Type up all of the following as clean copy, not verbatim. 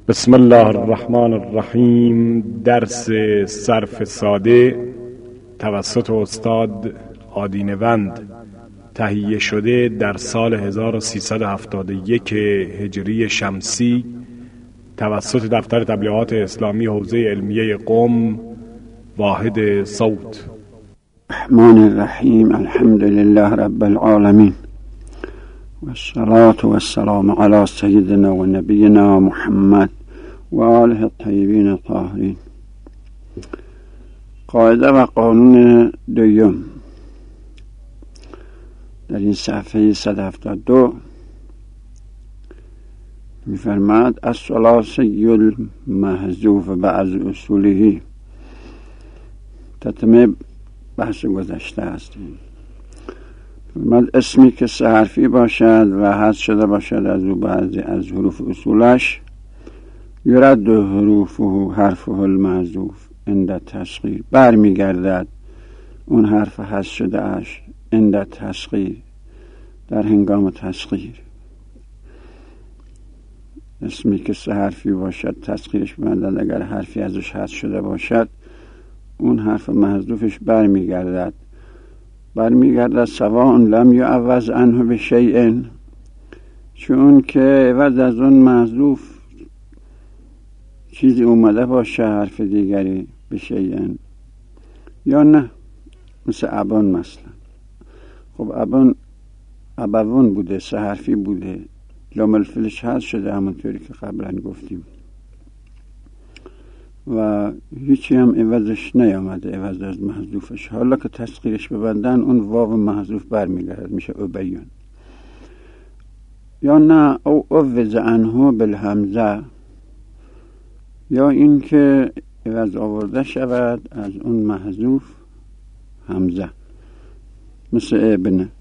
بسم الله الرحمن الرحیم. درس صرف ساده توسط استاد آدینوند تهیه شده در سال 1371 هجری شمسی توسط دفتر تبلیغات اسلامی حوزه علمیه قم، واحد صوت. الرحمن الرحیم. الحمد لله رب العالمین و الصلاة و السلام علی سیدنا و نبینا محمد و آله الطیبین الطاهرین. قاعده و قانون دوم در این صفحه 172 می‌فرماید الثلاثی المحذوف بعض اصوله. تتمه بحث گذشته هستیم. فرماید اسمی که سه حرفی باشد و حذف شده باشد از او بعضی از حروف اصولش، یرد حروفه حرفه المحذوف عند تصغیر، برمیگردد اون حرف حذف شده اش عند تصغیر، در هنگام تصغیر. اسمی که سه حرفی باشد تصغیرش ببندد، اگر حرفی ازش حذف شده باشد اون حرف محذوفش برمیگردد سواء لم یعوض عنه بشیء، چون که عوض از اون محذوف چیزی اومده باشه، حرف دیگری، بشیء یا نه. مثل ابان مثلا. خب ابوون بوده، سه حرفی بوده، لام الفلش حذف شده همونطوری که قبلا گفتیم و هیچی هم عوضش نیامده، عوض از محذوفش. حالا که تصغیرش ببندن اون واو محذوف برمیگرد، میشه ابیون. یا نه او عوض عنه بالهمزه، یا این که عوض آورده شود از اون محذوف همزه، مثل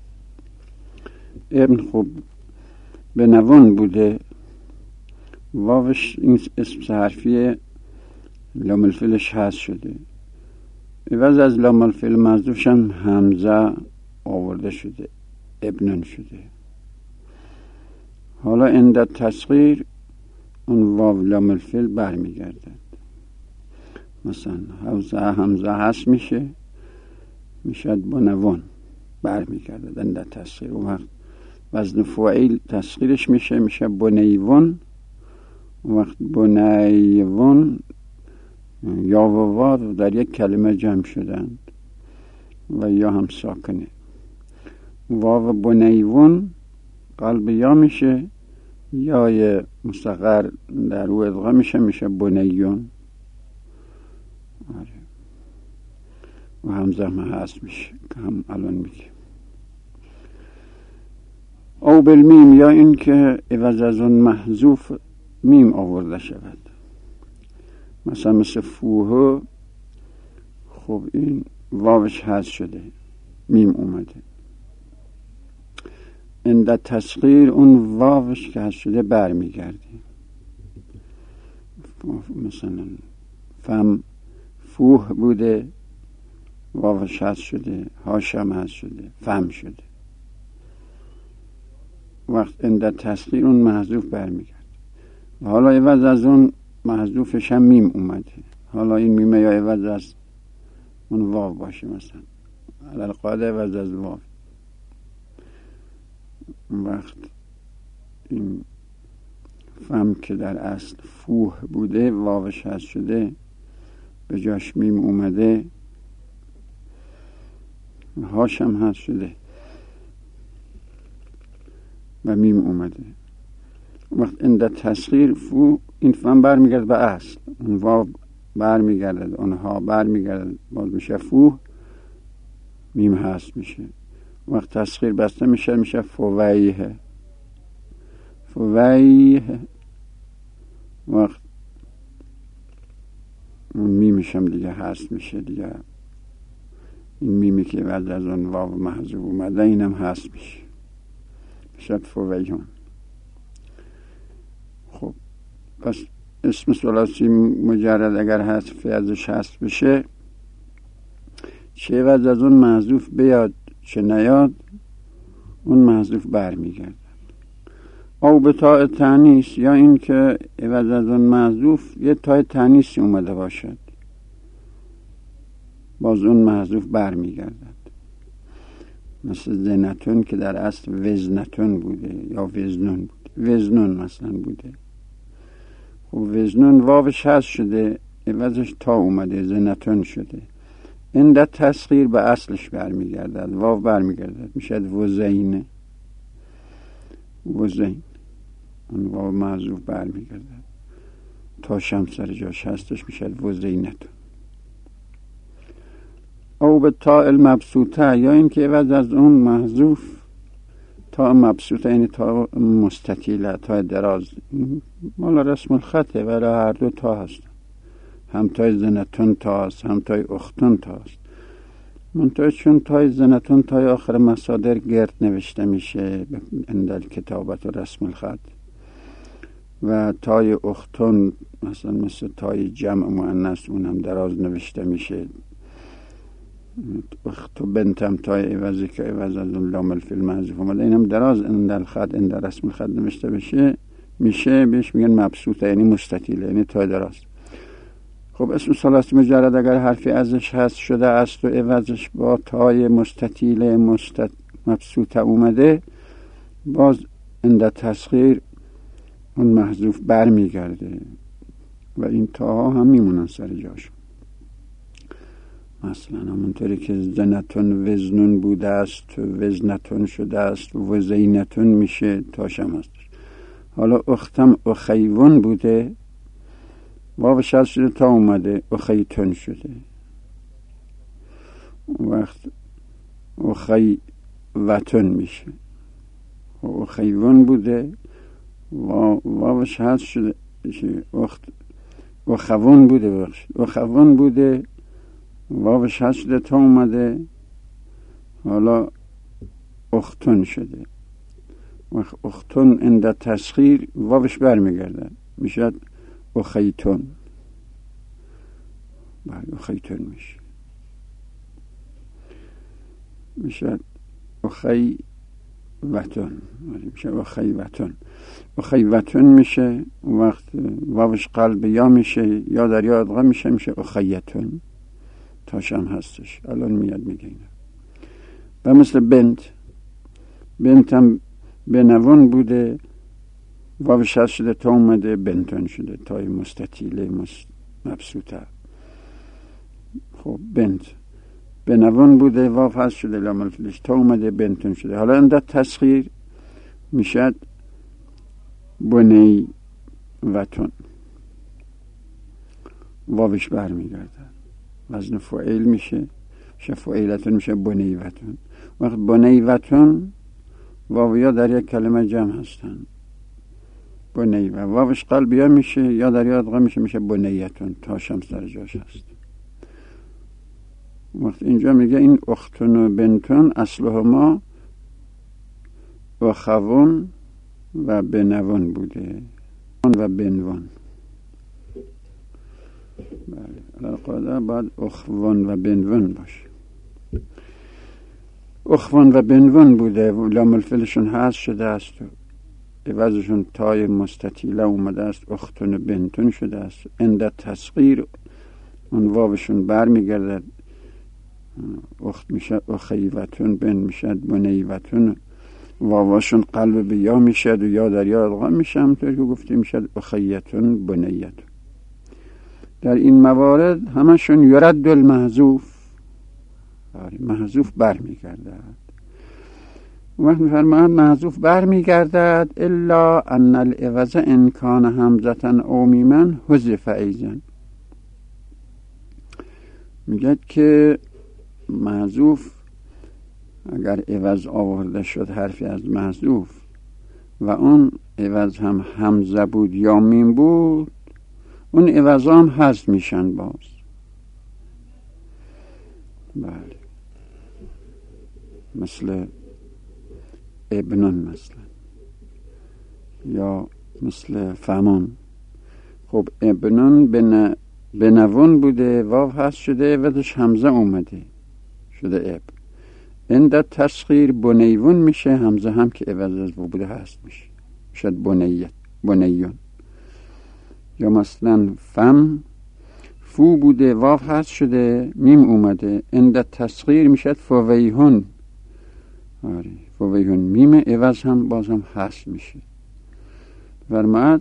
ابن خوب بنوان بوده، واوش این اسم حرفی لام الفلش حذف شده، عوض از لام الفل محذوفش هم همزه آورده شده، ابنن شده. حالا عند تصغیر اون واو لام الفل برمیگردد. مثلا همزه حذف میشد بنوان، برمیگردد عند تصغیر. اون وقت وزن فاعل تصغیرش میشه بنیوان. اون وقت بنیوان یا و واو در یک کلمه جمع شدند و یا هم ساکنه. واو بنیوان قلب یا میشه، یا مستقر در او ادغام میشه بنیون. و همزه هم هست میشه که هم الان میگه. او بالمیم، یا این که عوض از اون محذوف میم آورده شود. مثل فوه، خب این واوش حذف شده، میم اومده. عند تصغیر اون واوش که حذف شده برمیگرده. مثلا فم فوه بوده، واوش حذف شده، هاشم حذف شده، فم شده. وقت عند تصغیر اون محذوف برمیگرده. حالا عوض از اون محذوفش هم میم اومده. حالا این میمه یا عوض از اون واو باشه، مثلا علل قاعده عوض از واو. وقت این فم که در اصل فوه بوده، واوش هست شده، به جاش میم اومده، هاش هم هست شده و میم اومده. وقت عند تصغیر فو، این فم برمیگرد به اصل، اون واو برمیگرد، اونها برمیگرد، باز میشه فو، میم هست میشه. وقت تصغیر بسته میشه فویه. وقت اون میمش هم دیگه هست میشه دیگه. این میمی که بعد از اون واو محذوف اومده اینم هست میشه فویون. خب پس اسم ثلاثی مجرد اگر حذف ازش حذف بشه، چه عوض از اون محذوف بیاد چه نیاد، اون محذوف برمیگرد. او به تاء تانیث، یا این که عوض از اون محذوف یه تاء تانیثی اومده باشد، باز اون محذوف برمیگردد. مثل زنتون که در اصل وزنتون بوده یا وزنون بوده، وزنون مثلا بوده. خب وزنون واوش هست شده، عوضش تا اومده زنتون شده. این در تسخیر به اصلش برمیگردد، واو برمیگردد، میشد وزین. وزین اون واو محذوف برمیگردد، تا شم سر جاش هستش میشد وزینتون. او به تاء المبسوطه، یا این که عوض از اون محذوف تاء مبسوطه، یعنی تاء مستطیله، تاء دراز، مال رسم الخطه ولی هر دو تا هست، هم تاء زنتون تا هست، هم تاء اختون تا هست. منتها چون تاء زنتون تاء آخر مصادر گرد نوشته میشه اندل کتابت و رسم الخط، و تاء اختون مثلا مثل تاء جمع مؤنث اونم دراز نوشته میشه. اختو بنتم تاء عوضی که عوض از اون لام الفیل محذوف اومده، اینم دراز اندل خط اندل رسم الخط نوشته بشه میشه بهش میگن مبسوطه، یعنی مستطیله، یعنی تاء دراز. خب اسم ثلاثی مجرد اگر حرفی ازش هست شده است و عوضش با تای مستطیل مبسوطه اومده، باز اند تسخیر اون محذوف برمیگرده و این تاها هم میمونن سر جاشون. مثلا همونطوری که زنتون وزنون بوده است وزنتون شده است وزینتون میشه تاشم هستش. حالا اختم اخیون بوده، واوش هست شده تا اومده اخیتون شده. وقت اخیوتون میشه. اخیون بوده واوش هست شده اخوون بوده اخوون بوده واوش هست شده تا اومده حالا اختون شده. وقت اختون اند تسخیر واوش برمیگرده میشد اخیتون. بله اخیتون میشه اخیوتون، میشه اخیوتون. اخیوتون میشه. وقت واوش قلب یا میشه یا در یا ادغام میشه اخیتون تاشم هستش. الان میاد میگه اینه. و مثل بنت هم بنوون بوده، واوش هست شده تا اومده بنتون شده، تای مستطیله مبسوطه. خب بنت بنوون بوده، واو هست شده لام الفیلش تا اومده بنتون شده. حالا اندر تسخیر میشد بنی وتون، واوش برمیگرده وزن فعیل میشه فعیلتون میشه بنی وتون. وقت بنی وتون واویا در یک کلمه جمع هستن، بنی و واوش قلبیا میشه یا در یا ادغام میشه بنیتون تا شم سر جاش هست. وقت اینجا میگه این اختون و بنتون اصلهما اخوون و بنوون بوده و بنوون. بله القاعده باید اخوون و بنوون باشه. اخوون و بنوون بوده، لام الفیلشون هست شده است و عوضشون تای مستطیله اومده است اختون و بنتون شده است. اند تسخیر اون واوشون برمیگرده، اخت میشه اخیوتون، بن میشه بنیوتون، واوشون قلب به یا میشه و یا در یا ادغام میشه همونطور که گفته میشه اخیتون بنیتون. در این موارد همشون یرد المحذوف، محذوف برمیگردد. وقت میفرماید محذوف برمیگردد الا ان العوض ان کان همزه او میما حذف ایضا. میگه که محذوف اگر عوض آورده شد حرفی از محذوف و اون عوض هم همزه بود یا میم بود، اون عوض هم حذف میشن باز. بله مثل ابنون مثلا یا مثل فمون. خب ابنون بنوون بوده، واو هست شده وزش همزه اومده شده اب. اند تسخیر بنیون میشه، همزه هم که عوض از واو بوده هست میشه شد بنیون. یا مثلا فم فو بوده واو هست شده میم اومده، عند تصغیر میشد فویهون. آره فویهون میم عوض هم باز هم هست میشه. فرماد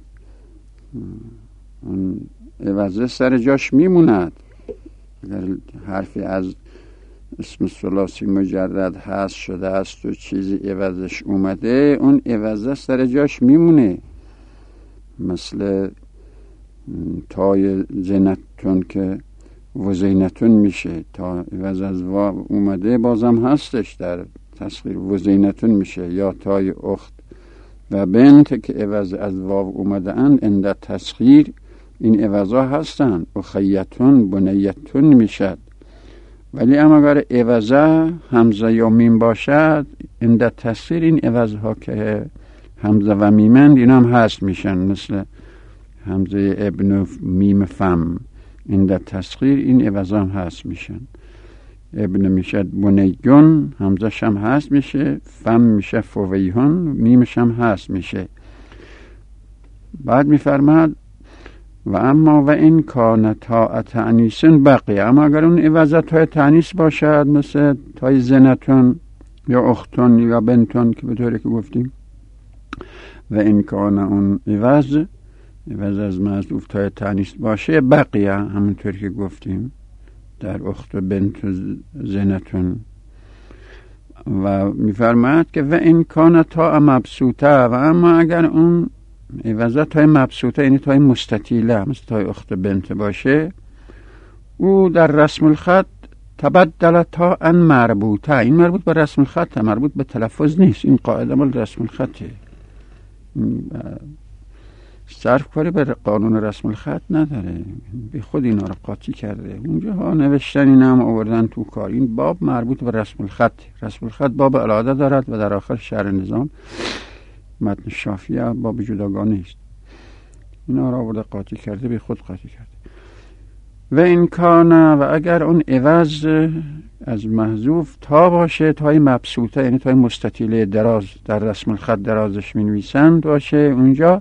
اون عوض سر جاش میموند. اگر حرفی از اسم ثلاثی مجرد هست شده است و چیزی عوضش اومده، اون عوض سر جاش میمونه. مثل تای زینتون که وزینتون میشه، تا عوض از واو اومده بازم هستش در تصغیر وزینتون میشه. یا تای اخت و بنت که عوض از واو اومده اند عند تصغیر این عوضا هستن، اخیتون بنیتون میشد. ولی اما اگر عوضه همزه یا میم باشد عند تصغیر این عوضها که همزه و میمند این هم هست میشن، مثل همزه ابن و میم فم عند تصغیر این عوضا هم هست میشن. ابن میشد بنیون همزه شم هست میشه، فم میشه فویهون میمش هم هست میشه. بعد میفرماد و اما و این کان تا تانیسن بقیه، اما اگر اون عوض تای تانیس باشد مثل تای زنتون یا اختون یا بنتون که به طوری که گفتیم، و این کان اون عوض از معذوف تای تانیس باشه بقیه همونطوری که گفتیم در اخت و بنت و زنتون. و میفرماید که و این کان تا مبسوطه، و اما اگر اون عوض تای مبسوطه یعنی تای مستطیله مثل تای اخت بنت باشه، او در رسم الخط تبدل تا ان مربوطه. این مربوط به رسم الخط، مربوط به تلفظ نیست. این قاعده مال رسم الخطه، صرف کاری به قانون رسم الخط نداره، به خود اینا رو قاطی کرده. اونجا ها نوشتن این هم آوردن تو کار. این باب مربوط به رسم الخط، رسم الخط باب الاده دارد و در آخر شرح نظام متن شافیه باب جداگانه است. اینا را آورده قاطی کرده، به خود قاطی کرده. و این کانه، و اگر اون عوض از محذوف تا باشه تای مبسوطه یعنی تای مستطیله دراز در رسم الخط درازش می نویسند باشه، اونجا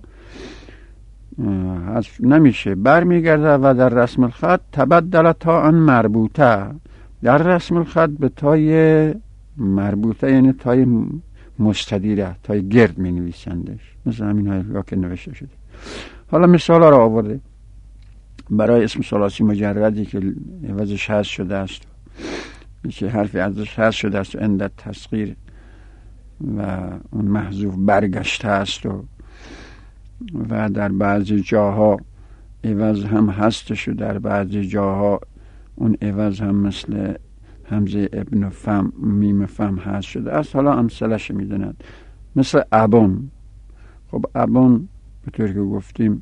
حذف نمیشه، برمیگرده و در رسم الخط تبدل تا ان مربوطه، در رسم الخط به تای مربوطه یعنی تای مستدیره تای گرد می نویسندش، مثل همین های که نوشته شده. حالا مثال را آورده برای اسم ثلاثی مجردی که عوضش حذف شده است که حرفی ازش حذف شده است و عند تصغیر و اون محذوف برگشته است و در بعضی جاها عوض هم هستش و در بعضی جاها اون عوض هم مثل همزه ابن و فم میم فم هست شده است. حالا امثلش میدوند مثل ابون. خب ابون به طور که گفتیم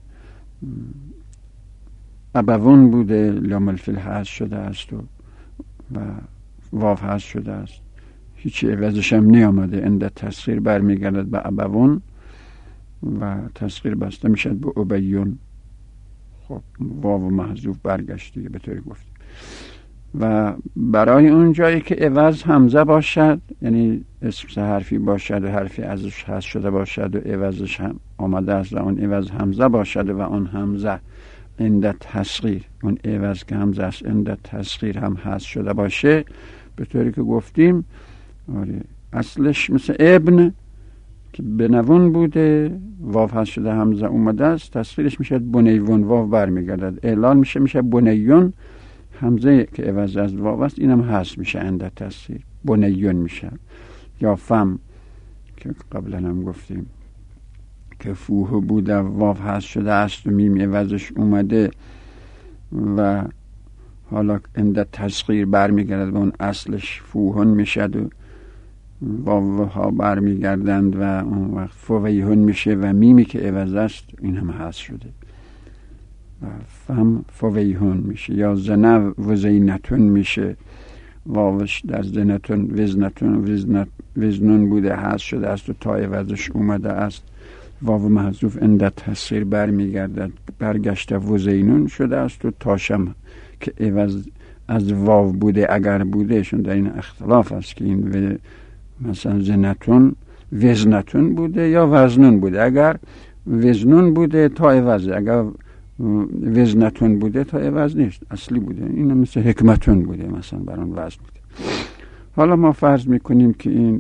ابوون بوده، لام الفیل هست شده است و واو هست شده است، هیچی عوضش هم نیامده. عند تصغیر برمیگردد به ابوون و تصغیر بسته میشد به ابیون. خب واو محذوف برگشت دیگه به طوری گفتیم. و برای اون جایی که عوض همزه باشد یعنی اسم سه حرفی باشد و حرفی ازش هست شده باشد و عوضش هم آمده است و اون عوض همزه باشد و اون همزه عند تصغیر، اون عوض که همزه است عند تصغیر هم هست شده باشه، به طوری که گفتیم آره اصلش مثل ابن که بنوون بوده، واو هست شده همزه اومده است، تصغیرش میشه بنیون، واو برمیگردد، اعلان میشه بنیون، همزه که عوض از واو است اینم هست میشه عند تصغیر بنیون میشه. یا فم که قبلا هم گفتیم که فوه بوده واو هست شده است و میم عوضش اومده و حالا عند تصغیر برمیگردد به اون اصلش فوهن میشد و واو ها برمیگردند و اون وقت فویهن میشه و میمی که عوض است این هم هست شده و فم فویهن میشه. یا زنه و زینتون میشه، واوش در زنتون وزنون بوده هست شده است و تا عوضش اومده است، واو محذوف عند تصغیر برمیگردد برگشته و زینون شده است و تاشم که عوض از واو بوده اگر بوده، شون در این اختلاف است که این مثلا زنتون وزنتون بوده یا وزنون بوده. اگر وزنون بوده تا عوضه، اگر وزنتون بوده تا عوض نیست، اصلی بوده. این مثل حکمتون بوده مثلا بر اون وزن بوده. حالا ما فرض میکنیم که این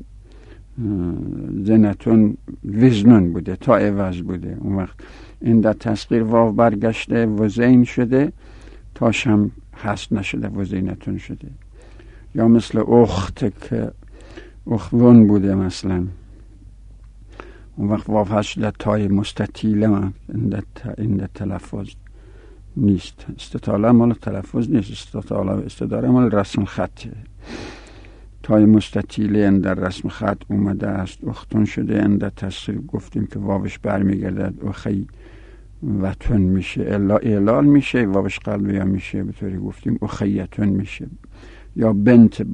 زنتون وزنون بوده تا عوض بوده، اون وقت این در تسخیر واو برگشته وزین شده، تاش هم هست نشده وزینتون شده. یا مثل اخت که اخوون بوده مثلا، اون وقت واو هست شده تای مستطیله، این تلفظ نیست. استطاله مال تلفظ نیست، استداره مال رسم خطه. تای مستطیله در رسم خط اومده است، اختون شده. در تسخیر گفتیم که واوش برمیگردد اخی و تون میشه، اعلال میشه، واوش قلبی هم میشه، به طوری گفتیم اخیتون میشه. یا بنت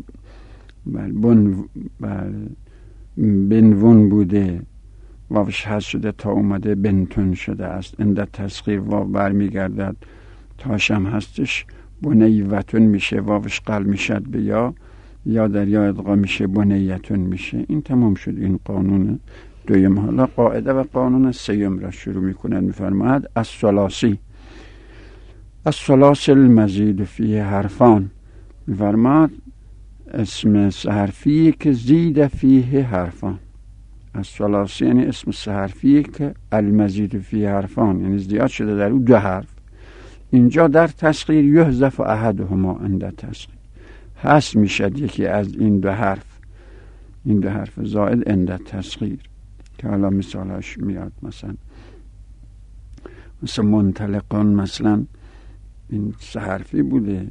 بنون بوده، واوش هست شده تا اومده بنتون شده است. در تسخیر واو برمیگردد، تاشم هستش بنیوتون میشه، واوش قلب میشد به یا در یا ادغام میشه بنیتون میشه. این تمام شد این قانون دویم. حالا قاعده و قانون سیوم را شروع میکنند. میفرماید الثلاثی الثلاث المزید فیه حرفان. میفرماید اسم سه حرفی که زید فیه حرفان. الثلاثی یعنی اسم سه حرفی که المزید فیه حرفان، یعنی زیاد شده در او 2 حرف. اینجا در تسخیر یحذف احدهما عند تسخیر، حذف میشد یکی از این 2 حرف، این 2 حرف زائد عند تسخیر، که حالا مثالش میاد. مثل منطلقان، مثلا این 3 حرفی بوده،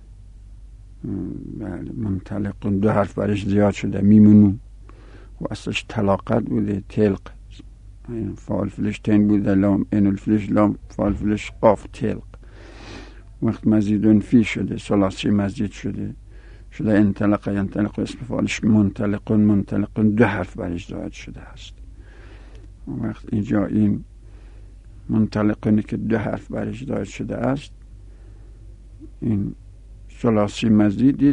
منطلقان 2 حرف برش زیاد شده، میمونو و اصلش طلاقت بوده، تلق فعال فلش تین بوده، لام اینو فلش لام فعال فلش قاف تلق. وقت مزیدون فی شده، ثلاثی مزید شده انطلق ینطلق، اسم فعالش منطلقون 2 حرف برش زائد شده است. وقت اینجا این منطلقونی که 2 حرف برش زائد شده است، این ثلاثی مزیدی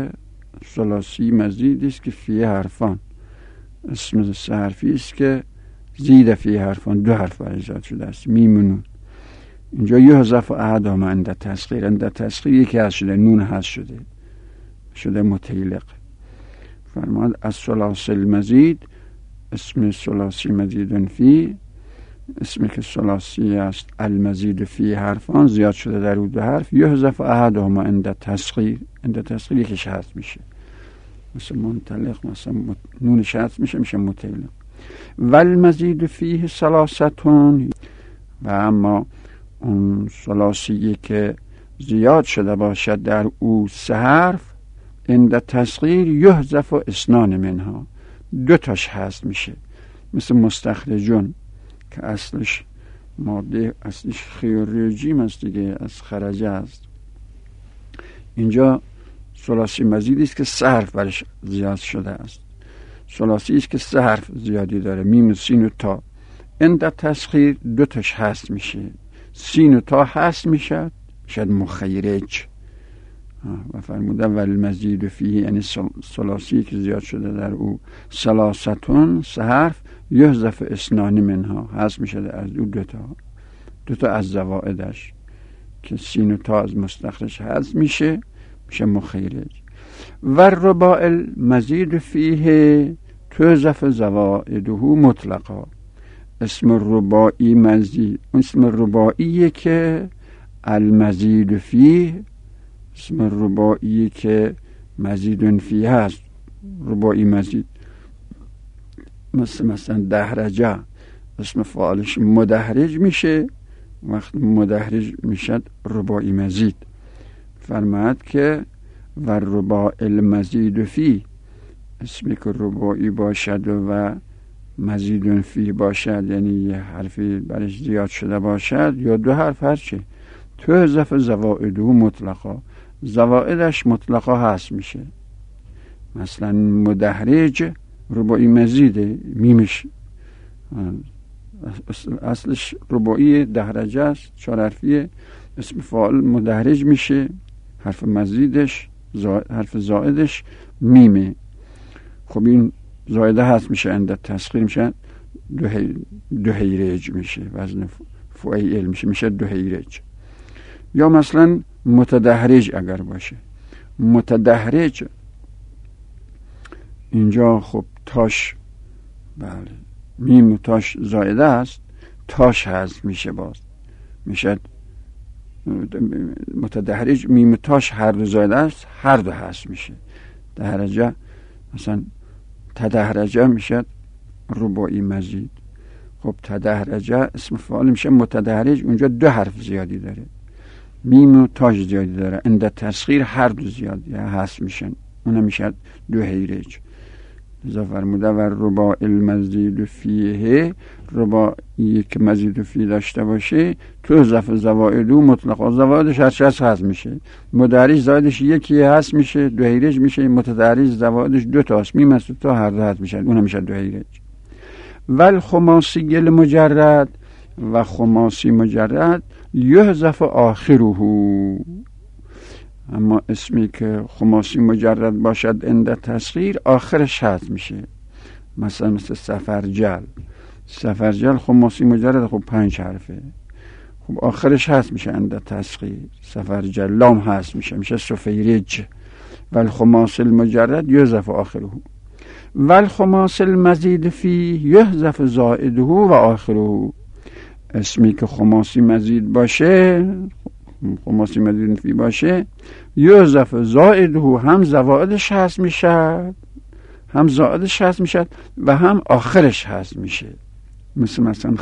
است که فی حرفان، اسم 3 حرفی است که زید فی حرفان، 2 حرف برش زائد شده است. میمونون اینجا یحذف احدهما عند تسخیر، عند تسخیر یکی هست شده، نون هست شده متعلق. فرماد الثلاث المزید، اسم ثلاثی مزید فی، اسمی که ثلاثی است المزید فی حرفان، زیاد شده در او 2 حرف. یحذف احدهما عند تسخیر، عند تسخیر یکیش حذف میشه، مثل منطلق، مثلا نونش حذف میشه متعلق. والمزید فیه 3، و اما اون ثلاثی که زیاد شده باشد در او 3 حرف، عند تسخیر یحذف 2 منها، 2 تاش حذف میشه. مثل مستخرجون که اصلش ماده اصلش خیورجیم است دیگه، از خرجه است. اینجا ثلاثی مزیدی است که 3 حرف برش زیاد شده است، ثلاثی است که 3 حرف زیادی داره، میم و سین و تا. عند تسخیر 2 تاش حذف میشه، سین و تا حذف میشد مخیرج. و فرموده والمزید فیه، یعنی ثلاثی که زیاد شده در او 3 3 حرف، یحذف 2 منها، حذف میشده از او 2 تا از زوائدش، که سین و تا از مستخرج حذف میشه مخیرج. و الرباع المزید فیه تحذف زوائده مطلقا. اسم رباعی مزید، اسم رباعی که المزید فیه، اسم رباعی که مزیدون فیه هست، رباعی مزید. مثلا دهرجه، اسم فعالش مدهرج میشه، وقت مدهرج میشد رباعی مزید. فرماید که و الرباع المزید فی، اسمی که رباعی باشد و مزیدون فی باشد، یعنی یه حرفی برش زیاد شده باشد یا 2 حرف، هرچه تحذف زوائده مطلقا، زوائدش مطلقا هست میشه. مثلا مدهرج رباعی مزیده، میمش اصلش رباعی دهرجه است، 4 حرفیه، اسم فاعل مدهرج میشه، حرف مزیدش حرف زائدش میمه. خب این زائده هست میشه عند تسخیر میشه دو هیرج میشه، وزن فعیل میشه دو هیرج. یا مثلا متدحرج اگر باشه، متدحرج اینجا خب تاش، بله میم و تاش زائده است، تاش هست میشه، باز میشه متدحرج. میم و تاش هر دو زائده است، هر دو هست میشه. دحرجه مثلا تدحرجه میشه رباعی مزید. خب تدحرجه اسم فاعل میشه متدحرج، اونجا دو حرف زیادی داره، میم و تاش زیادی داره، عند تسخیر هر دو زیادی هست میشن، اونم میشه دو هیرج. لذا فرموده و رباع المزید فیه، رباعی که مزید فیه داشته باشه تو اضافه زوائدو مطلقا زوائدش هست میشه. مدرج زائدش یکی هست میشه دو هیرج میشه، متدرج زوائدش دو تاست، میم است تا هر دو هست میشه، اونم میشه دو هیرج. ول خماسی المجرد، و خماسی مجرد یحذف آخره، اما اسمی که خماسی مجرد باشد عند تسخیر آخرش حذف میشه. مثل سفرجل خماسی مجرد خب 5 حرفه، خب آخرش حذف میشه عند تسخیر. سفرجل لام حذف میشه سفیرج. والخماس المجرد یحذف آخره، والخماس المزید فیه یحذف زائده و آخره. اسمی که خماسی مزید باشه، خماسی مزید فی باشه، یحذف زائده، هم زوائدش حذف میشه، هم زائدش حذف میشه و هم آخرش حذف میشه. مثلا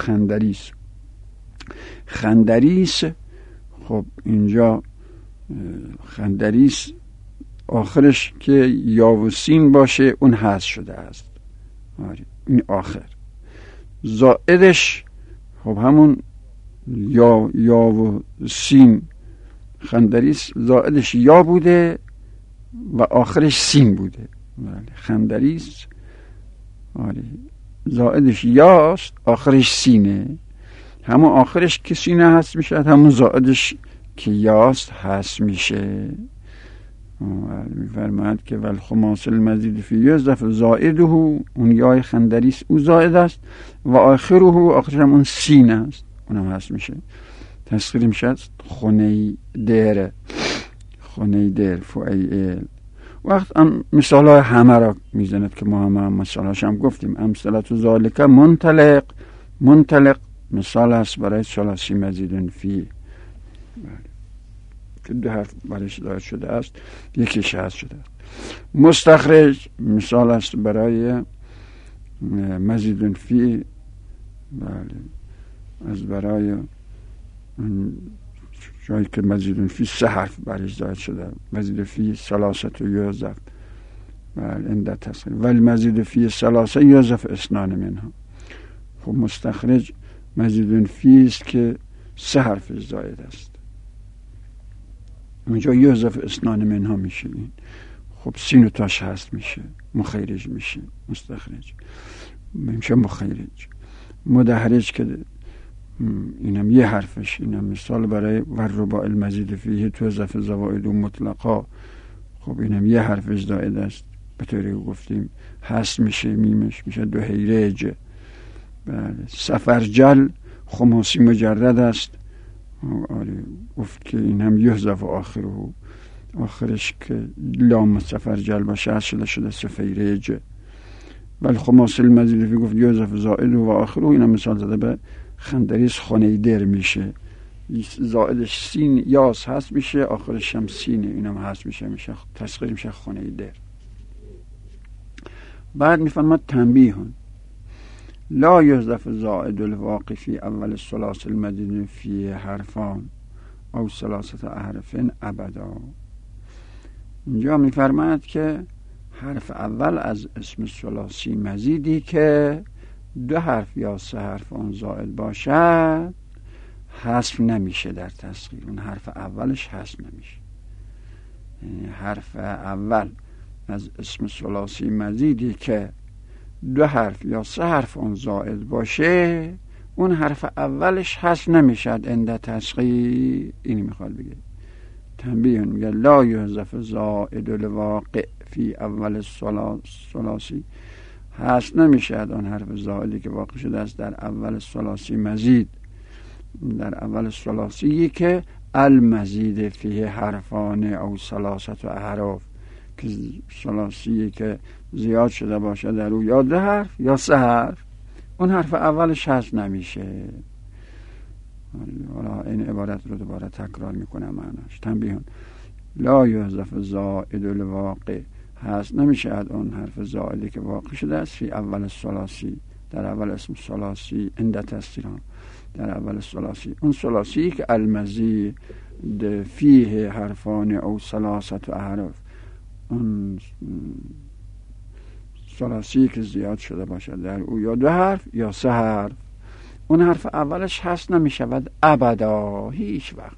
خندریس خب اینجا خندریس آخرش که یا و سین باشه اون حذف شده است، این آخر. زائدش خب همون یا و سین، خندریس زائدش یا بوده و آخرش سین بوده. خندریس زائدش یاست آخرش سینه، همون آخرش که سینه هست میشه، همون زائدش که یاست هست میشه. میفرماید که والخماس المزید فی یحذف زائده، اون یای خندریس او زائد است، و آخره آخرش هم اون سین است، اونم هست میشه. تسخیر میشه خنیدر فعیل. وقت مثال های همه را میزند که ما هم مثال هاش هم گفتیم. امثلت ذالک منطلق مثال است برای ثلاثی مزید فی، که دو حرف برایش داده شده است، یکیش هست شده است. مستخرج مثال است برای مزید فی، از برای جایی که مزید فی 3 حرف برایش داده شده، مزید فی ثلاثه یحذف عند تسخیر، ولی مزید فی ثلاثه یحذف اثنان منها. خب مستخرج مزید فی است که 3 حرف زائد است، اونجا یحذف اثنان منها میشه. خب سین و تاش هست میشه، مخیرج میشه. مستخرج میشه مخیرج. مدحرج که اینم یه حرفش، اینم مثال برای والرباع المزید فیه تو اضافه زوائد و مطلقا. خب اینم یه حرفش زائد است، به طوری گفتیم هست میشه، میمش میشه دو هیرج. بله. سفرجل خماسی مجرد است، گفت که این هم یحذف آخره، آخرش که لام سفرجل باشه شده سفیرج. ولی خماس المزید فی گفت یحذف زائد و آخره، این هم مثال زده به خندریس خنیدر میشه، زائدش سین یاس هست میشه، آخرش هم سینه، اینم هست میشه تسخیر میشه خنیدر. بعد میفرماد تنبیهون لا یحذف زائد الواقع فی اول الثلاث المزید فی حرفان او ثلاثه احرف ابدا. اینجا میفرماید که حرف اول از اسم ثلاثی مزیدی که 2 حرف یا 3 حرف آن زائد باشد حذف نمیشه در تسخیر، اون حرف اولش حذف نمیشه. یعنی حرف اول از اسم ثلاثی مزیدی که 2 حرف یا 3 حرف آن زائد باشه اون حرف اولش حذف نمیشد عند تسخیر. اینی میخواد بگه تنبیه، میگه لا یحذف زائد الواقع فی اول الثلاثی هست نمیشد آن حرف زائدی که واقع شده است در اول ثلاثی مزید، در اول ثلاثی که المزید فیه حرفان او ثلاثت احراف، که ثلاثی که زیاد شده باشه در او یا 2 حرف یا 3 حرف، اون حرف اولش هست نمیشه. حالا این عبارت رو دوباره تکرار میکنم معناش. تنبیهون لا یحذف زائد الواقع، هست نمیشه اون حرف زائدی که واقع شده است فی اول ثلاثی، در اول اسم ثلاثی عند تصدیرها، در اول ثلاثی، اون ثلاثی که المزید فیه حرفان او ثلاثت احراف، اون ثلاثی که زیاد شده باشد در او یا 2 حرف یا 3 حرف، اون حرف اولش هست نمیشود ابدا، هیچ وقت.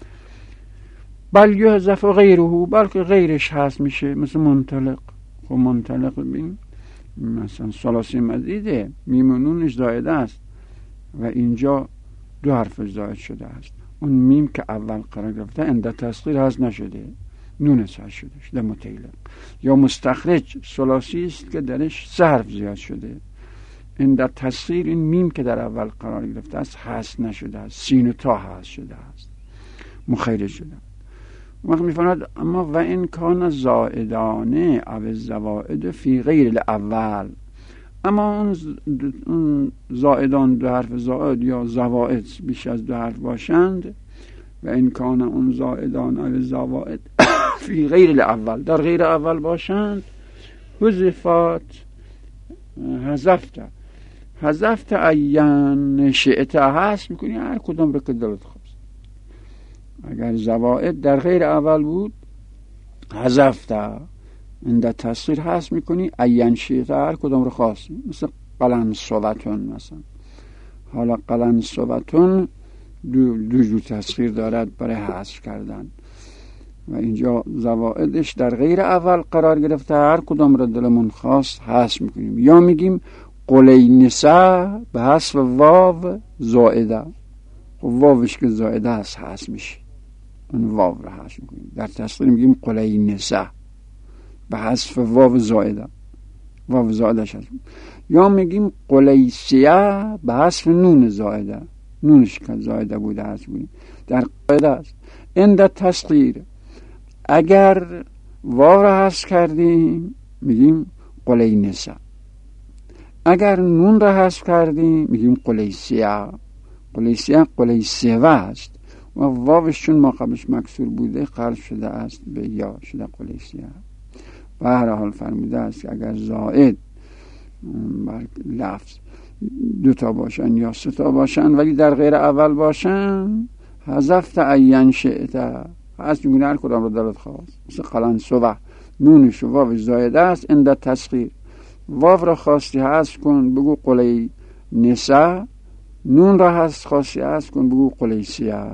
بل یحذف غیره، بلکه غیرش هست میشه، مثل منطلق. خب منطلق ببین مثلا ثلاثی مزیده، میم و نونش زائده است و اینجا 2 حرف زائد شده است. اون میم که اول قرار گرفته عند تصغیر هست نشده، نونش هست شده مطلق. یا مستخرج ثلاثی است که درش 3 حرف زیاد شده، عند تصغیر این میم که در اول قرار گرفته است هست نشده است، سین و تا هست شده است، مخرج شده. وقت میفرماید اما و این کان زائدانه او زوائد فی غیر الاول، اما اون زائدان 2 حرف زائد یا زوائد بیش از 2 حرف باشند، و این کان اون زائدان او زوائد فی غیر الاول، در غیر اول باشند، حذفت حذفت عین شئت، هست میکنی هر کدام به که دلت خواست. اگر زوائد در غیر اول بود حذفت، عند تصغیر هست میکنی عین شئت، هر کدام رو خواست، مثل قلنسوتون مثلا. حالا قلنسوتون دو جو تصغیر دارد برای حذف کردن و اینجا زوائدش در غیر اول قرار گرفته، هر کدام رو دلمون خواست حذف میکنیم. یا میگیم قلینسه به حذف واو زائده، خب واوش که زائده هست حذف میشه، اون واو رو حذف میکنیم. در تصغیر میگیم قلینسه به حذف واو زائده، واو زائدش هست. یا میگیم قلیسیه به حذف نون زائده، نونش که زائده بوده هست بودیم، در قاعده است. عند تصغیر اگر واو را حذف کردیم میگیم قلینسه، اگر نون را حذف کردیم میگیم قلیسیه. قلیسیه قلیسیوه است و واوش چون ما قبلش مکسور بوده قلب شده است به یا، شده قلیسیه. و هر حال فرموده است که اگر زائد بر لفظ 2 تا باشن یا 3 تا باشن ولی در غیر اول باشن، حذفت عین شئت، هست میگونه هر کدام رو دلت خواست، مثل قلنسوه، نونش و واوش زائده است عند تصغیر، واو را خواستی حذف کن بگو قلی نسا، نون را خواستی حذف کن بگو قلیسیه.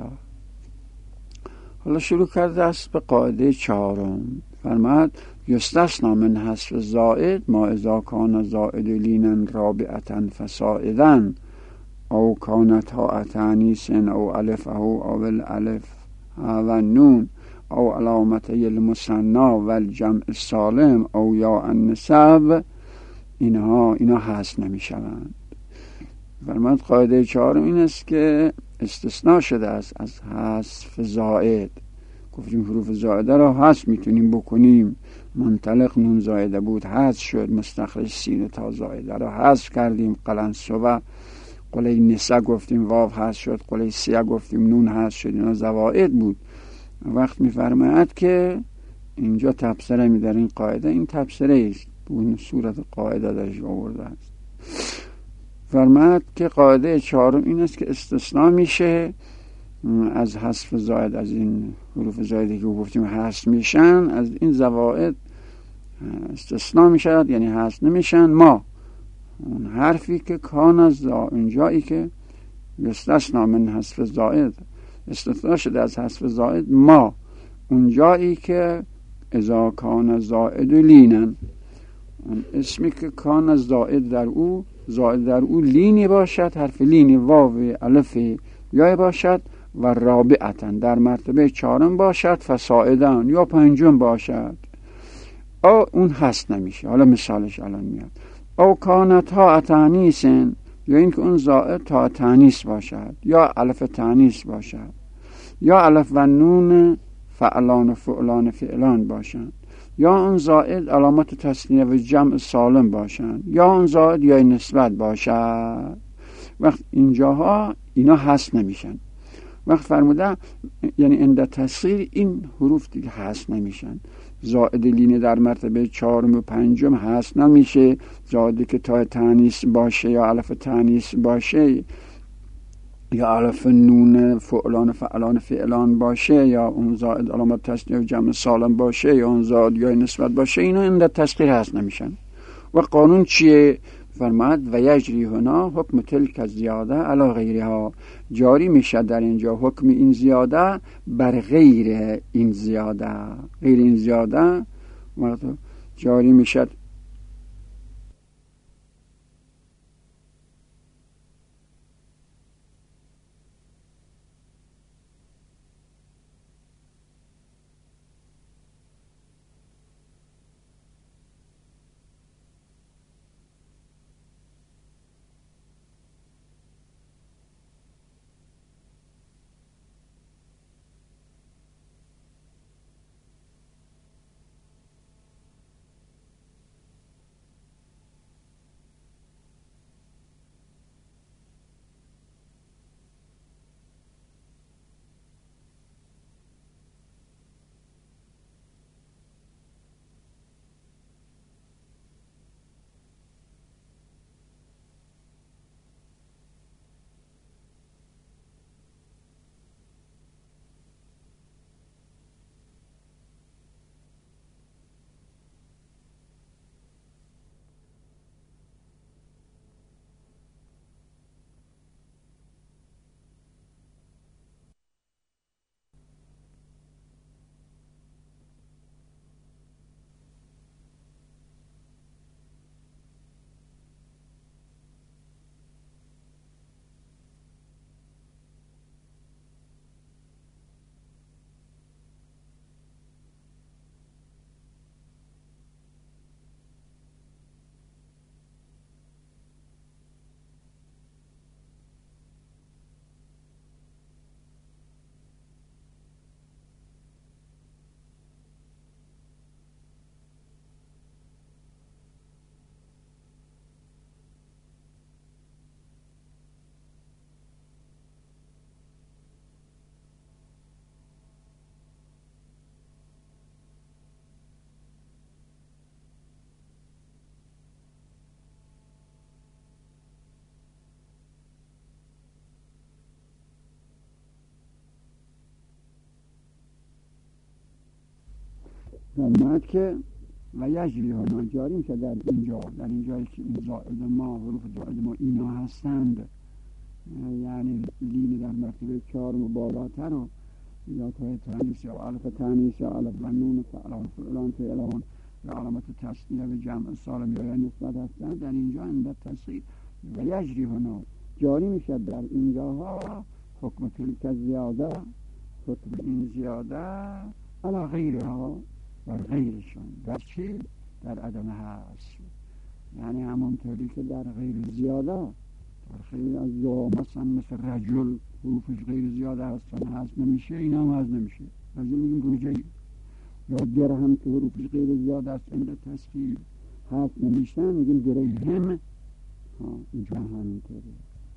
حالا شروع کرده است به قاعده 4. فرماد یستثنی من حذف زائد ما اذا کان زائد لینا رابعه فصاعدا او کانت ها تانیث او الف او الالف و نون او علامتی المثنی و الجمع السالم او یا النسب، اینها حذف نمی شوند. فرماد قاعده 4 این است که استثناء شده است از حذف زائد. گفتیم حروف زائده را حذف میتونیم بکنیم، منطلق نون زائده بود حذف شد، مستخرج سین تا زائده را حذف کردیم، قلنسوه قلی نسا گفتیم واو حذف شد، قلی سیه گفتیم نون حذف شد، اینا زوائد بود. وقت میفرماید که اینجا تبصره می در این قاعده، این تبصره است، اون صورت قاعده درش آورده است. فرماید که قاعده 4 این است که استثناء میشه از حذف زائد، از این حروف زائدی که گفتیم حذف میشن، از این زوائد استثناء میشد، یعنی حذف نمیشن. ما اون حرفی که کان از اینجایی که استثناء من حذف زائد استثناء شده از حذف زائد، ما اونجایی که اذا کان زائد لینن، اون اسمی که کان زائد در او لینی باشد، حرف لینی واو الف یا باشد و رابعتن در مرتبه 4 باشد، فصاعدن یا 5 باشد، اون هست نمیشه. حالا مثالش الان میاد. او کان تا تانیس، یا اینکه اون زائد تا تانیس باشد یا الف تانیس باشد یا الف و نون فعلان و فعلان فعلان باشند یا اون زائد علامت تثنیه و جمع سالم باشند یا اون زائد یا نسبت باشد. وقت اینجاها اینا حذف نمیشن. وقت فرمودن یعنی عند تصغیر این حروف دیگه حذف نمیشن. زائد لینه در مرتبه 4 و 5 حذف نمیشه. زائدی که تا تانیث باشه یا الف تانیث باشه یا الف نون فعلان فعلان فعلان باشه یا اون زائد علامت تثنیه و جمع سالم باشه یا اون زائد یا نسبت باشه، اینا عند تصغیر حذف نمیشن. و قانون چیه؟ فرماید و یجری هنا حکم تلک زیاده علی غیرها، جاری میشه در اینجا حکم این زیاده بر غیر این زیاده. غیر این زیاده جاری میشه. فرماید که و یجری ها جاری میشه در اینجایی که این زائد ما حروف زائد ما اینا هستند، یعنی لین در مرتبه 4 و بالاتر و یا تا تانیث یا الف تانیث یا الف و نون فعلان فعلان فعلان یا علامت تثنیه و جمع سالم یا نسبت هستند، در اینجا عند تصغیر و یجری ها جاری میشه در اینجاها حکم تلک زیاده، حکم این زیاده علی غیرها بر غیرشون. در چی؟ در عدم هست، یعنی همونطوری که در غیر زیاده در خیلی از جا مثلا مثل رجل حروفش غیر زیاده هستن هست نمیشه، این هم هست نمیشه. رجل میگیم رجل. یا درهم که حروفش غیر زیاده هست عند تصغیر هست نمیشتن میگیم درهم. اینجا همینطوری.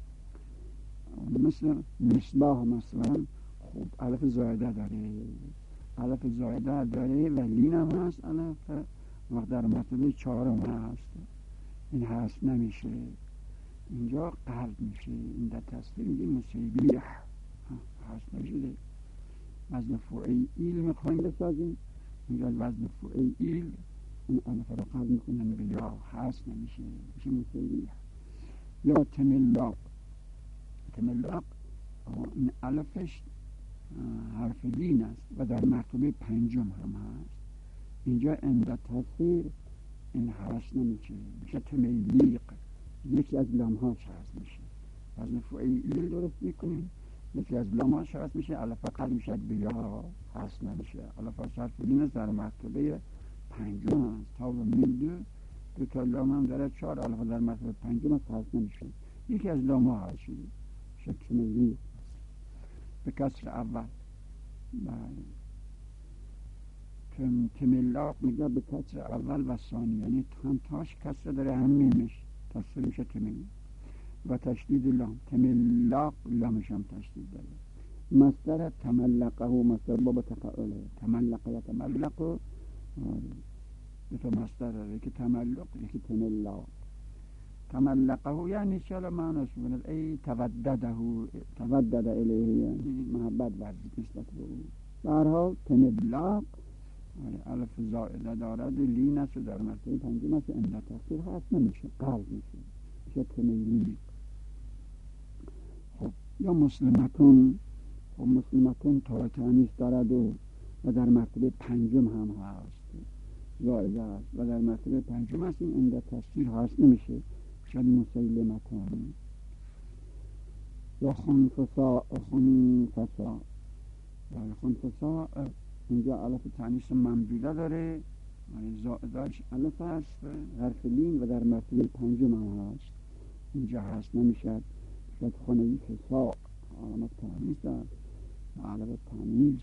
مثل مصباح مثلا خب الف زائده داره، الف زائده داره و لین هم هست، الف وقت در مرتبه 4 هست، این هست نمیشه، اینجا قلب میشه. این در تصویر میگه مسیبیح هست نشده. وزن فعیل میخوایم بسازیم، اینجا وزن فعیل اون الف رو قلب میکنن به یا، هست نمیشه، میشه مسیبیح. یا تملاق، تملاق این الفش حرف لین است و در مرتبه 5 هم هست. اینجا عند تصغیر این هست نمیشه، میشه تمیلیق، یکی از لامهاش هست میشه. وزن فعیل درست میکنیم، یکی از لامهاش هست میشه، الف قلب میشه به یا، هست نمیشه. الف حرف لین است در مرتبه 5 هست تا و میل دو تا لام هم داره 4 الف در مرتبه پنجم حذف نمیشه. یکی از لام ها حذف شده میشه تمیلی به کسر اول. تملاق میگه به کسر اول و ثانی، یعنی هم تاش کسر داره هم میمش تصویر میشه تمیلی و تشدید لام. تملاق لامش هم تشدید داره. مصدر تملقه و مصدر باب تفعله. تملقه و تملقه دو تا مصدر داره، یکی تملق یکی تملاق. تملقه یعنی چرا معناش بگید ای تودد الیه، یعنی محبت ورزید نسبت به او. به هر حال تملاق الف زائده دارد، لین است و در مرتبه پنجم است، اندر تفسیر هست نمیشه، قلب میشه تمیلی. خب یا مسلمتون، خب مسلمتون تا تانیث دارد و در مرتبه پنجم هم هست، زائده است و در مرتبه پنجم است، این اندر تفسیر هست نمیشه، شد مسلمتون. یا خنفسا اینجا الف تانیث ممدوده داره، زائدهش الف هست حرف لین و در مرتبه پنجم هم هست، اینجا هست نمیشد. شد خنوی فسا علامت تانیث دارد، علامت تانیث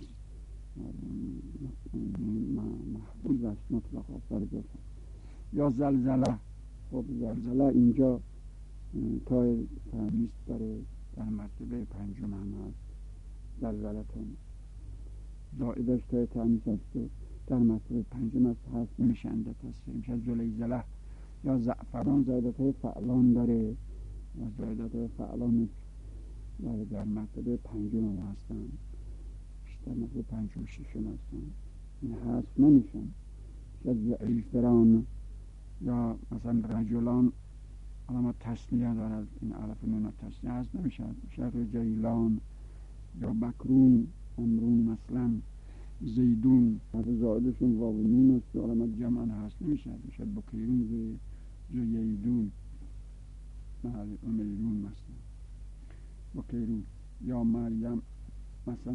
محفوظ است مطلق آثار جفت. یا زلزله، خب زلزله اینجا تا تانیث داره در مرتبه پنجم هم هست، زلزلتون زائدش تا تانیث است در مرتبه پنجم هست نمیشند تصویر میشه زلیزله. یا زعفران زائدت فعلان داره و زائدت فعلان در مرتبه پنجم هم هستن، در مرتبه پنجم ششم هستن، این هست نمیشن. شد زعیفران یا مثلا رجلان علامت تسنیه دارد، این علف نون تسنیه هست نمیشد. شد جیلان یا بکرون امرون مثلا زیدون حرف زائدشون واو نون است و علامت جمع هست نمیشد، میشد بکیرون زیدون محل امیرون مثلا بکیرون. یا مریم مثلا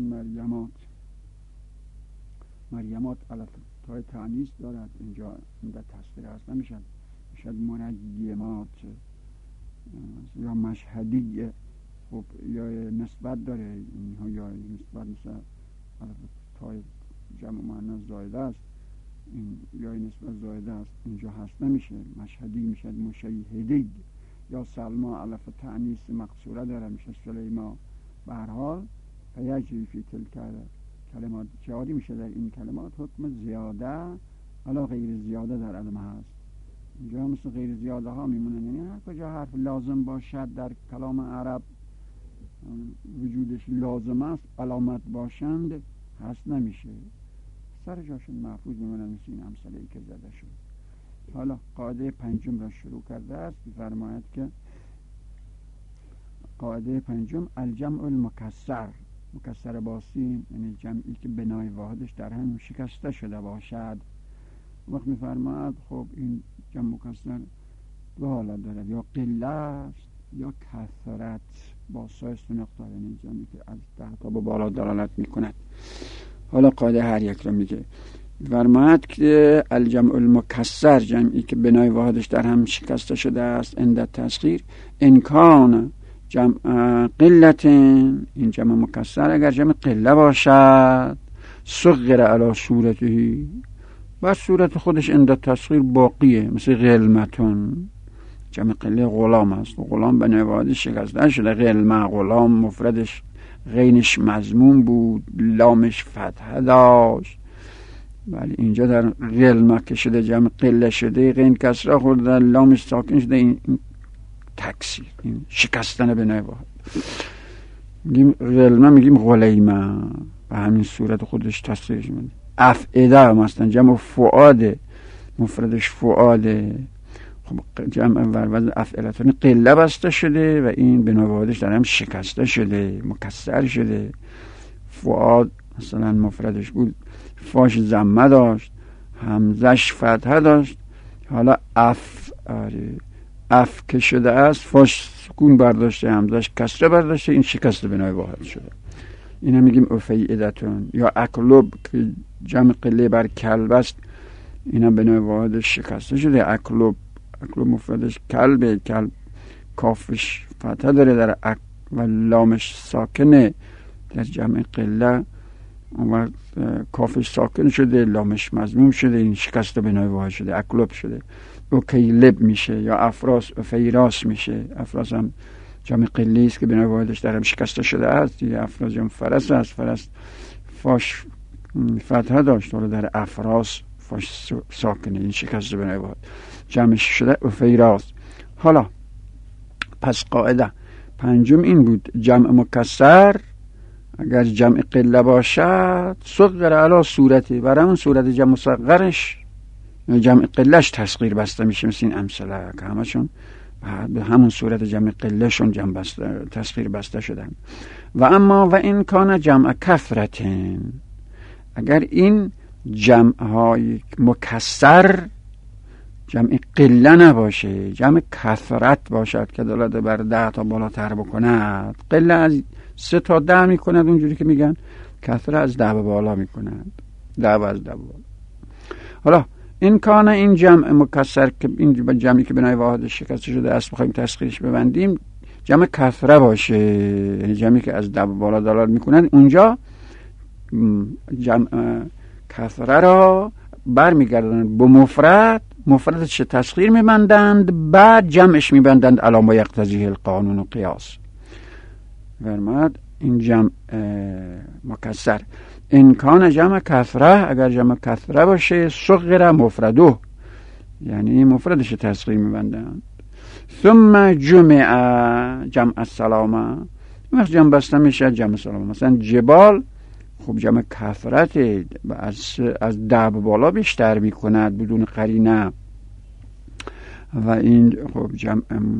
مریمات علف تای تانیث دارد، اینجا در تصویر هست نمیشد، میشد منجیمات. یا مشهدی، خب یا نسبت داره اینها، یا نسبت مثلا علف تای جمع مؤنث زائده است، این یا نسبت زائده است اینجا هست نمیشه، مشهدی میشد مشیهدی. یا سلما علف تانیث مقصوره داره میشه سلیما. به هر حال فیجری فی تلک کلمات جاری میشه در این کلمات حکم زیاده علا غیر زیاده در علم هست. اینجا مثل غیر زیاده ها میمونن، یعنی هر کجا حرف لازم باشد در کلام عرب وجودش لازم است علامت باشند هست نمیشه، سر جاشون محفوظ میمونن، مثل این امثله‌ای که زده شد. حالا قاعده پنجم را شروع کرده است، فرماید که قاعده پنجم الجمع المکسر، مکسر باسین یعنی جمعی که بنای واحدش در هم شکسته شده باشد. وقت میفرماید خب این جمع مکسر دو حالت دارد، یا قلت یا کثرت با سایست و نقطه، یعنی جمعی که از 10 تا به بالا دلالت میکند. حالا قاعده هر یک را میگه. فرماید که الجمع المکسر جمعی که بنای واحدش در هم شکسته شده است عند تصغیر امکان جمع قلت، این جمع مکسر اگر جمع قله باشد صغر علی صورته، و صورت خودش عند تصغیر باقیه، مثل غلمتون جمع قله غلام است، غلام بنای واحدش شکسته شده، غلمه غلام مفردش غینش مضموم بود، لامش فتحه داشت، ولی اینجا در غلمه که شده جمع قله شده، غین کسره خورده، لامش ساکن شده، این تکسیر، این شکستن بنای واحد. میگیم غلمه میگیم غلیمه، به همین صورت خودش تصریحش میده. افعده مثلا جمع فؤاده، مفردش فؤاده، خب جمع وزن افعلتون قله بسته شده و این بنای واحدش در هم شکسته شده، مکسر شده. فؤاد مثلا مفردش بود، فاش ضمه داشت، همزش فتحه داشت، حالا اف که شده است، فاش سکون برداشته، همزش کسره برداشته، این شکست بنای واحد شده. اینا میگیم افیعدتون. یا اکلوب که جمع قله بر کلب است، اینا بنای واحدش شکسته شده، اکلوب اکلب مفردش کلب کافش فتحه داره در و لامش ساکنه در جمع قله، اون کافش ساکن شده، لامش مضموم شده، این شکست بنای واحد شده، اکلب شده. اوکیلب میشه یا افراس افیراس میشه. افراس هم جمع قلی است که بنای واحدش در هم شکسته شده است دیگه. افراس جمع فرس است، فرس فاش فتحه داشت ولی در افراس فاش ساکنه، این شکسته بنای واحد جمعش شده افیراس. حالا پس قاعده پنجم این بود: جمع مکسر اگر جمع قله باشد صغر علی صورتی، برای اون صورت جمع مصغرش جمع قلهش تسغیر بسته میشه، مثل این امثله که همشون به همون صورت جمع قله شون جمع بسته تسغیر بسته شدن. و اما و این کان جمع کثرتن، اگر این جمع های مکسر جمع قله نباشه، جمع کثرت باشد که دلالت بر 10 تا بالاتر بکند. قله از 3 تا 10 میکند اونجوری که میگن، کثرت از 10 به بالا میکند، 10 از 10 بالا. حالا این کانه این جمع مکسر که این جمعی که بنای واحد شکسته شده است بخوایم تسخیرش ببندیم، جمع کثره باشه، یعنی جمعی که از 10 به بالا دلالت میکنند، اونجا جمع کثره را برمیگردند به مفردش تسخیر میبندند، بعد جمعش میبندند علی ما یقتضیه القانون و قیاس. فرمود این جمع مکسر امکان جمع کثره، اگر جمع کثره باشه صغر مفرده، یعنی مفردش تسخیر میبندند. ثم جمع جمع السلامه، وقت جمع بسته میشه جمع سلامه. مثلا جبال خب جمع کثرت از 10 به بالا بیشتر میکند بدون قرینه، و این خب جمع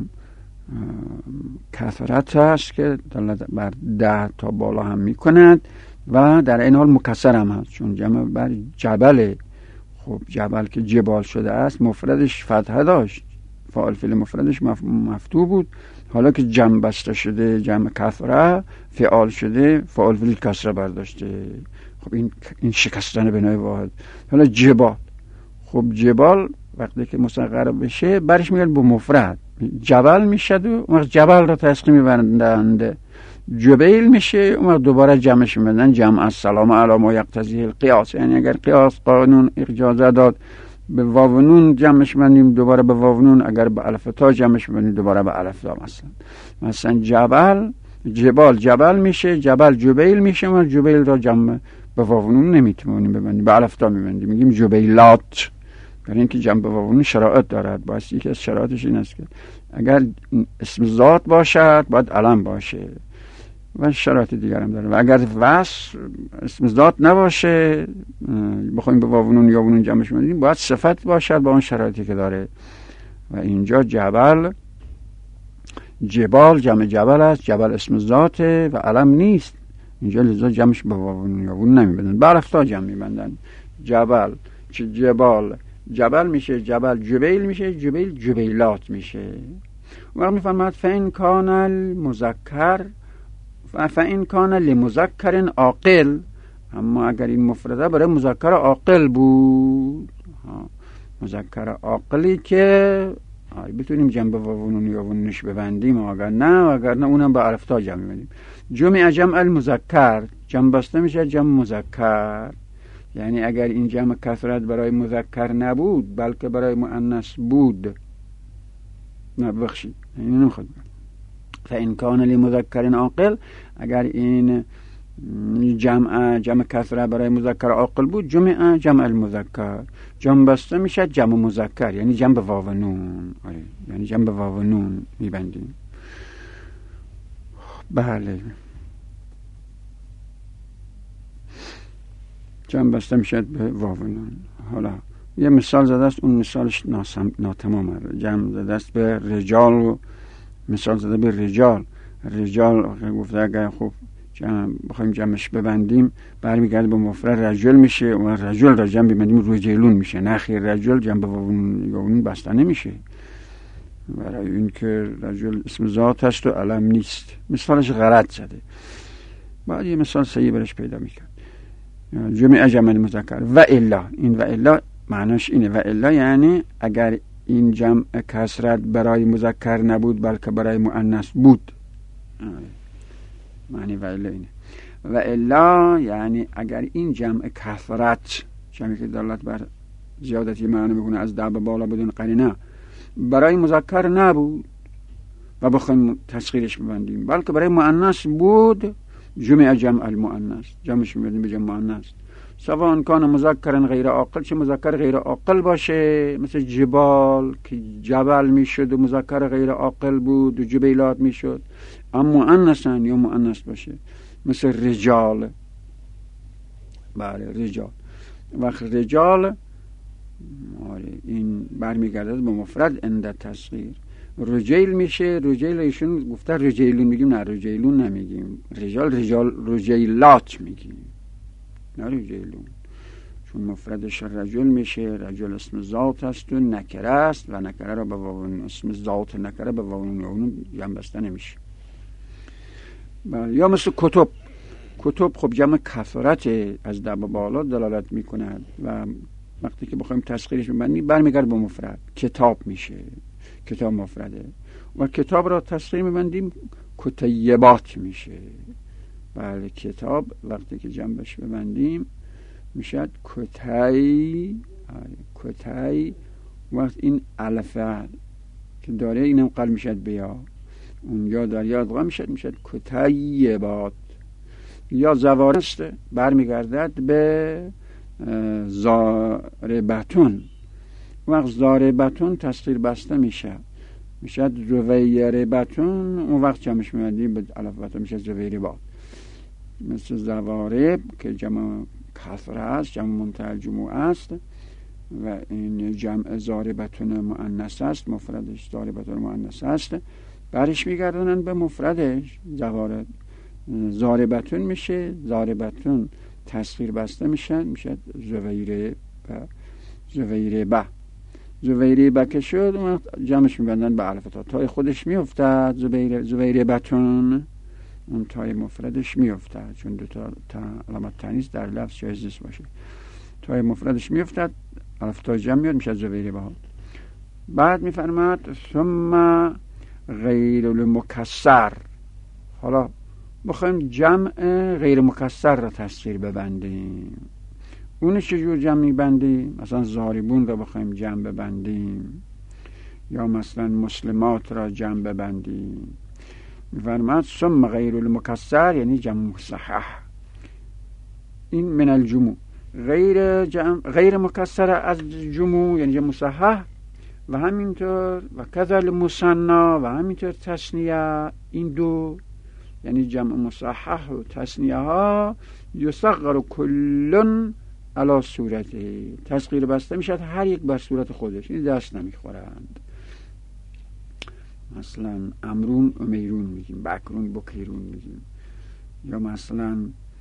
کثرت است که دلالت بر 10 تا بالا هم میکند و در این حال مکسر هم هست، چون جمع بر جبل. خب جبل که جبال شده است مفردش فتحه داشت، فاعل فعل مفردش مفتوح بود، حالا که جمع بسته شده جمع کثره فعال شده فاعل فعل کسره برداشته. خب این شکستن بنای واحد. حالا جبال، خب جبال وقتی که مصغر بشه برش میگن به مفرد، جبل میشه و وقت جبل را تسخیر میبندند، جبیل میشه اون دوباره جمعش میبندن جمع السلام علی ما یقتضیه القیاس. یعنی اگر قیاس قانون اجازه داد به واو نون جمعش میبندیم دوباره به واو نون، اگر به الف تا جمعش میبندیم دوباره به الف تا. مثلا جبال جبل میشه، جبل جبیل میشه، ما جبیل را جمع به واو نون نمیتونیم ببندیم، به الف تا میبندیم میگیم جبیلات، برای اینکه جمع به واو نون شرایط دارد. باید یکی از شرایطش این است که اگر اسم ذات باشد باید علم باشه و شرایط دیگر هم داره، و اگر وصف اسم ذات نباشه بخوایم به واو نون یا نون جمعش بدیم باید صفت باشد با اون شرایطی که داره. و اینجا جبال جمع جبل است، جبل اسم ذاته و علم نیست، اینجا لذا جمعش به واو نون یا نون نمیبندن، به الف تا جمع میبندن. جبل چه جبال جبل میشه، جبل جبیل میشه، جبیل جبیلات میشه. وقت میفرماد فین کان المذکر فین کان لمذکر عاقل، اما اگر این مفرده برای مذکر عاقل بود، مذکر عاقلی که بتونیم جمع به واو نون یا نونش ببندیم، اگر نه اونم به الف تا جمع میبندیم. جمع المذکر جمع بسته میشه جمع مذکر، یعنی اگر این جمع کثرت برای مذکر نبود بلکه برای مؤنث بود، نه بخشید این نمیخواد. فإن کان لمذکر عاقل، اگر این جمع کثرت برای مذکر عاقل بود جمع المذکر جمع بسته میشه جمع مذکر، یعنی جمع به واو نون، یعنی جمع به واو نون میبندیم. بله جمع بسته میشه به واو نون. حالا یه مثال زده است، اون مثالش ناتمامه. جمع زده است به رجال و مثال زده به رجال گفته اگر خب بخوایم جمعش ببندیم برمیگرده به مفرد رجل میشه و رجل را جمع ببندیم رجلون میشه، نه خیر رجل جمع به واو نون بسته نمیشه، برای این که رجل اسم ذات هست و علم نیست. مثالش غلط زده، بعد یه مثال صحیح برش پیدا میکرد. جمع مذکر و الا، این و الا معناش اینه، و الا یعنی اگر این جمع کسرت برای مذکر نبود بلکه برای مؤنث بود. معنی و الا اینه. و الا یعنی اگر این جمع کثرت، جمعی که دلالت بر زیادتی معنی میکنه از ده به بالا بدون قرینه، برای مذکر نبود و بخوایم تسخیرش ببندیم بلکه برای مؤنث بود، جمع المؤنث، جمعش میبندیم به جمع مؤنث. سواء کان مذکرن غیر عاقل، چه مذکر غیر عاقل باشه، مثل جبال که جبل میشد و مذکر غیر عاقل بود و جبیلات میشد، اما مؤنثن یا مؤنث باشه، مثل رجال. بله رجال. وقت رجال این برمیگرده به مفرد عند تصغیر. رجیل میشه، رجیل ایشون گفته رجیلون میگیم، نه رجیلون نمیگیم، رجال رجیلات میگیم، نه رجیلون، چون مفردش رجل میشه. رجل اسم ذات است و نکره است و نکره را به واو، اسم ذات نکره به واو اون جمع بسته نمیشه. یا مثل کتب خب جمع کثرت از ده به بالا دلالت میکند و وقتی که بخوایم تسخیرش ببندیم برمیگرد به مفرد، کتاب میشه، کتاب مفرده و کتاب را تسخیر میبندیم کتیبات میشه. بله کتاب وقتی که جمعش ببندیم میشد کتی. وقت این الفه که داره اینم قلب میشد بیا، اون یا در یاد غم میشد کتیبات. یا زوارست برمیگردد به زاربتون. وقت زاربتون تسخیر بسته میشد زویربتون، اون وقت جمعش میبندیم به الفبتون میشه زویربات. مثل زوارب که جمع کثره است، جمع منتهی الجموع است و این جمع زاربتون مؤنث است، مفردش زاربتون مؤنث است، برش میگردونن به مفردش زوارب. زاربتون میشه، زاربتون تسخیر بسته میشه زویربه که شد، اون وقت جمعش میبندن به الف تا، تای خودش میافتد زویربتون، اون تای مفردش میافتد، چون دو تا علامت تانیث در لفظ جایز نیست باشه، تای مفردش میافتد، الف تا جمع میاد میشه زویربه. بعد میفرماد ثم غیر المکسر. حالا بخوایم جمع غیر مکسر را تسخیر ببندیم، اون چجور جمع میبندیم؟ مثلا زاربون را بخوایم جمع ببندیم یا مثلا مسلمات را جمع ببندیم، میفرماد ثم غیر المکسر یعنی جمع مصحح. این من الجموع، غیر مکسر از جموع یعنی جمع مصحح، و همینطور و کذل مثنا و همینطور تثنیه. این دو یعنی جمع مصحح و تثنیه ها یصغر کلن علی صورته، تسخیر بسته میشد هر یک بر صورت خودش، این دست نمیخورند. مثلا امرون امیرون میگیم، بکرون بکیرون میگیم، یا مثلا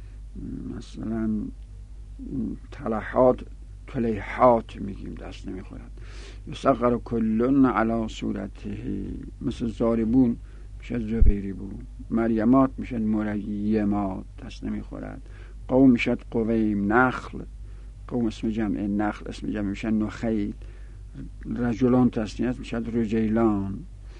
تلحات تلیحات میگیم، دست نمیخورند. یصغر کلن علی صورته، مثل زاربون میشد زبیربون، مریمات میشد مریمات، دست نمیخورد. قوم میشد قویم، نخل قوم اسم جمع، نخل اسم جمع میشد نخیل، رجلان تسنیه میشد رجیلان.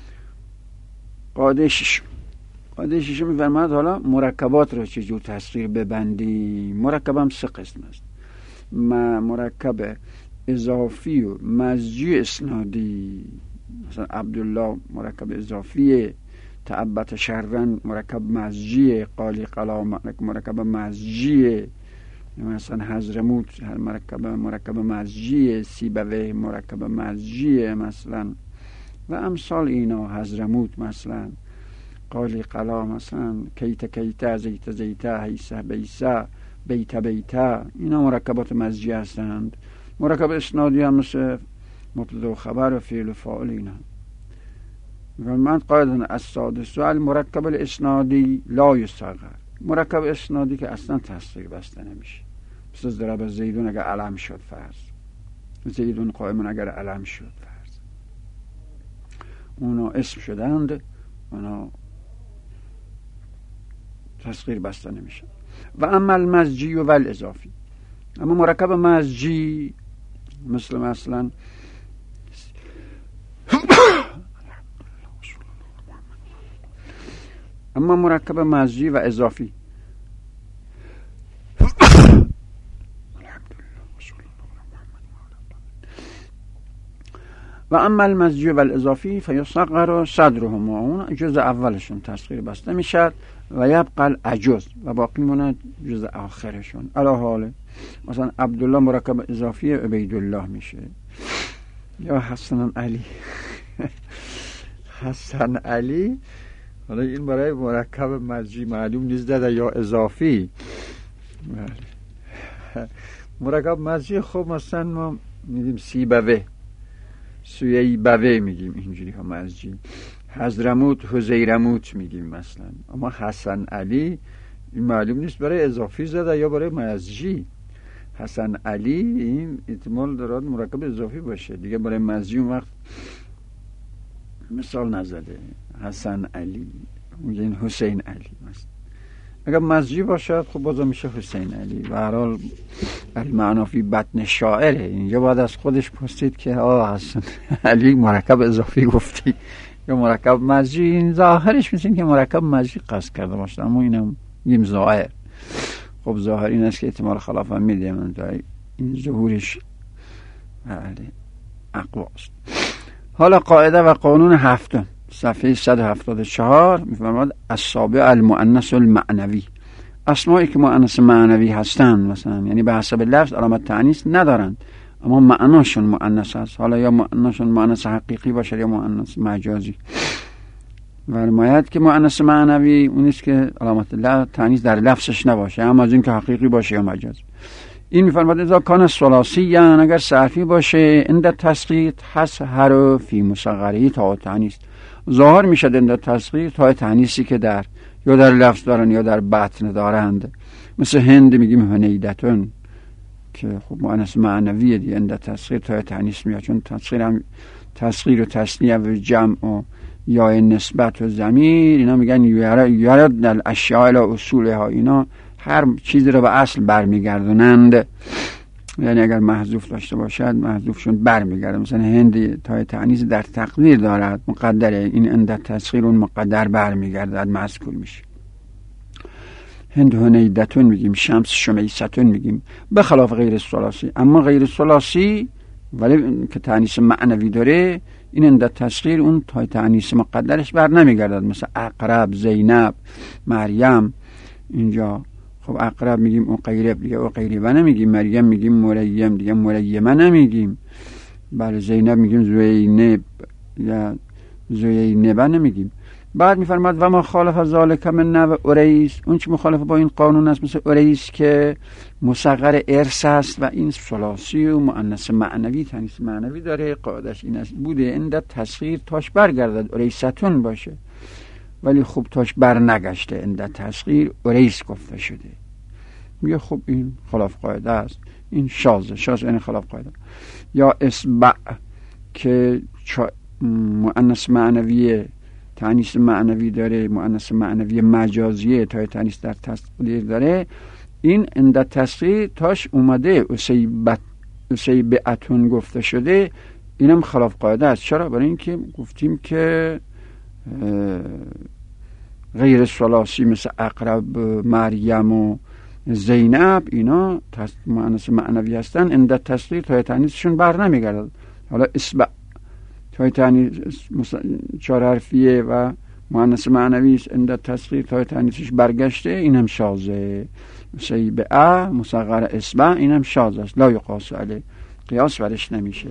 قاعده ششم میفرماد حالا مرکبات را چجور تسخیر ببندیم. مرکب هم سه قسم است، مرکب اضافی و مزجی اسنادی. مثلا عبدالله مرکب اضافیه، تعبت شرن مرکب مزجیه، قالی قلا مرکب مزجیه، مثلا حضرموت مرکب مزجیه، سیبوه مرکب مزجیه مثلا، و امثال اینا. حضرموت مثلا، قالی قلا مثلا، کیت زیت حیسه بیسه بیت اینا مرکبات مزجی هستند. مرکب اسنادی هم مثل مبتدا و خبر و فعل و فاعل اینا. و من قاعدن السادس المرکب الاسنادی لا یصغر، مرکب اسنادی که اصلا تسخیر بسته نمیشه. مثل ضرب زیدون اگر علم شد فرض، زیدون قائمون اگر علم شد فرض، اونا اسم شدند، اونا تسخیر بسته نمیشه. و اما المزجی و الاضافی، اما مرکب مزجی مثلا اما مرکب مزجی و اضافی و اما المزجی و الاضافی فیصغر صدرهما، اون جزء اولشون تصغیر بسته میشد و یبقى العجز و باقی مونه جزء آخرشون. علی حاله مثلا عبدالله مرکب اضافی عبیدالله میشه، یا حسن علی حسن علی. حالا این برای مرکب مزجی معلوم نیست داده یا اضافی. مرکب مزجی خب مثلا ما میگیم سیبوه، سویبوه میگیم اینجوری ها مزجی. حضرموت، حزیرموت میگیم مثلا. اما حسن علی این معلوم نیست برای اضافی زده یا برای مزجی. حسن علی این احتمال دارد مرکب اضافی باشه دیگه، برای مزجی اون وقت مثال نزده. حسن علی میگین حسین علی مثلا. اگر مزجی باشد خب بازم میشه حسین علی. و هر حال المعنا فی بطن شاعره، اینجا باید از خودش پرسید که حسن علی مرکب اضافی گفتی یا مرکب مزجی. این ظاهرش مثل که مرکب مزجی قصد کرده باشه، اما اینم میگیم ظاهر. خب ظاهر این است که احتمال خلاف هم میده، من این ظهورش اقواست. حالا قاعده و قانون هفتم صفحه 174 میفرماد السابع المؤنث المعنوی. اسمایی که مؤنث معنوی هستند مثلا یعنی به حسب لفظ علامت تأنیث ندارند اما معناشون مؤنث است، حالا یا معناشون مؤنث حقیقی باشه یا مؤنث مجازی. فرماید که مؤنث معنوی اون است که علامت تأنیث در لفظش نباشه، اما از این که حقیقی باشه یا مجازی. این میفرماد اذا کان ثلاثی، یعنی اگر صرفی باشه عند تسقیط حسهر فی مصغره تا تأنیث، ظاهر میشد عند تسقیط تا تأنیثی که در یا در لفظ دارن یا در بطن دارند. مثل هند میگیم هنیدتون که خب مؤنث معنویه دیگه، عند تسقیط تا تأنیث میاد، چون تسغیر و تثنیه و جمع و یا نسبت و ضمیر اینا میگن یارد الاشیاء الی اصولها، اینا هر چیزی رو به اصل برمیگردونند. یعنی اگر محذوف داشته باشد محذوفشون برمیگرده. مثلا هند تا تأنیث در تقدیر دارد مقدره، این عند تسغیر اون مقدر برمیگردد مذکور میشه. هند هنیدتون میگیم، شمس شمیستون میگیم، به خلاف غیر ثلاثی. اما غیر ثلاثی ولی که تأنیث معنوی داره این عند تسغیر اون تا تأنیث مقدرش بر نمیگردد. مثلا اقرب، زینب، مریم. اینجا خب اقرب میگیم اقیرب دیگه، اقیربه نمیگیم. مریم میگیم مریم دیگه، مریمه نمیگیم. بله زینب میگیم زوینب یا زوینبه نمیگیم. بعد میفرماد و ما خالف ذالک من نوع اریس، اون چی مخالف با این قانون است مثل اریس که مصغر ارث است و این ثلاثی و مؤنث معنوی تأنیث معنوی داره. قاعدش این است بوده عند تسغیر تاش برگردد اریستون باشه، ولی خوب تاش بر نگشته عند تسغیر اریس گفته شده. میگه خب این خلاف قاعده است، این شاذ یعنی خلاف قاعده. یا اسبع که مؤنث معنوی تأنیث معنوی داره، مؤنث معنوی مجازیه تا تأنیث در تسغیر داره، این عند تسغیر تاش اومده اسیبعتون گفته شده، اینم خلاف قاعده است. چرا؟ برای اینکه گفتیم که غیر ثلاثی مثل اقرب، مریم و زینب اینا مؤنث معنوی هستن، عند تسغیر تا تأنیثشون بر نمیگردد. حالا اسبع تا تأنیث چهار حرفیه و مؤنث معنوی است، عند تسغیر تا تأنیثش برگشته، اینم شاذه. سیبعه مصغر اسبع اینم شاذ است، لا یقاس علیه، قیاس برش نمیشه.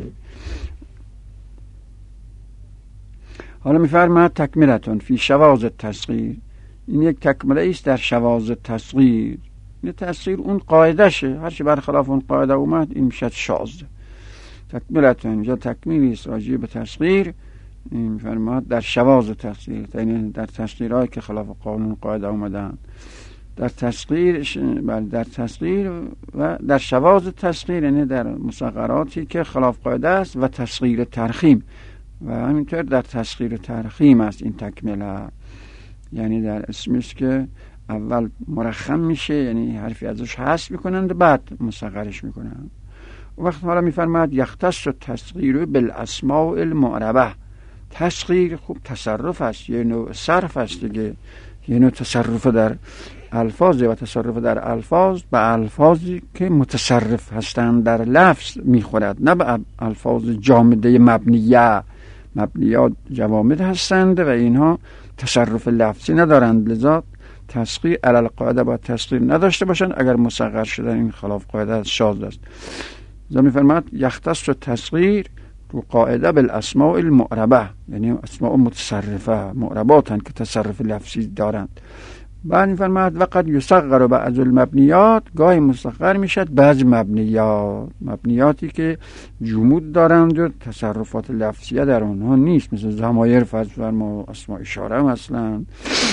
حالا میفرماید تکملتون فی شواذ التصغیر، این یک تکمله است در شواذ التصغیر. این تصغیر اون قاعده شه، هر چی برخلاف اون قاعده اومد این میشه شاذ. تکملتون اینجا تکمیلی است راجع به تصغیر. این میفرماید در شواذ التصغیر، یعنی در تصغیرهایی که خلاف قانون قاعده اومدن، در تصغیر در تصغیر و در شواذ التصغیر یعنی در مصغراتی که خلاف قاعده است و تصغیر ترخیم، و همینطور در تصغیر ترخیم است این تکمله. یعنی در اسمی است که اول مرخم میشه، یعنی حرفی ازش حذف میکنند بعد مصغرش میکنند. وقت حالا میفرماید یختص التصغیر بالاسماء المعربه. تصغیر خوب تصرف است، یه نوع صرف است دیگه، یه نوع تصرف در الفاظه و تصرف در الفاظ به الفاظی که متصرف هستند در لفظ میخورد، نه به الفاظ جامده مبنیات جوامد هستند و اینها تصرف لفظی ندارند. لذا تسخیر علی القاعده باید تسخیر نداشته باشند. اگر مصغر شدن این خلاف قاعده شاذ است. لذا میفرماد یختص تسخیر تو قاعده بالاسماء المعربه، یعنی اسماء متصرفه معرباتن که تصرف لفظی دارند. بعد میفرماد وقد یصغر بعض المبنیات، گاهی مصغر میشد بعض مبنیاتی که جمود دارند و تصرفات لفظیه در اونها نیست، مثل ضمایر فرض فرما اسماء اشاره مثلا،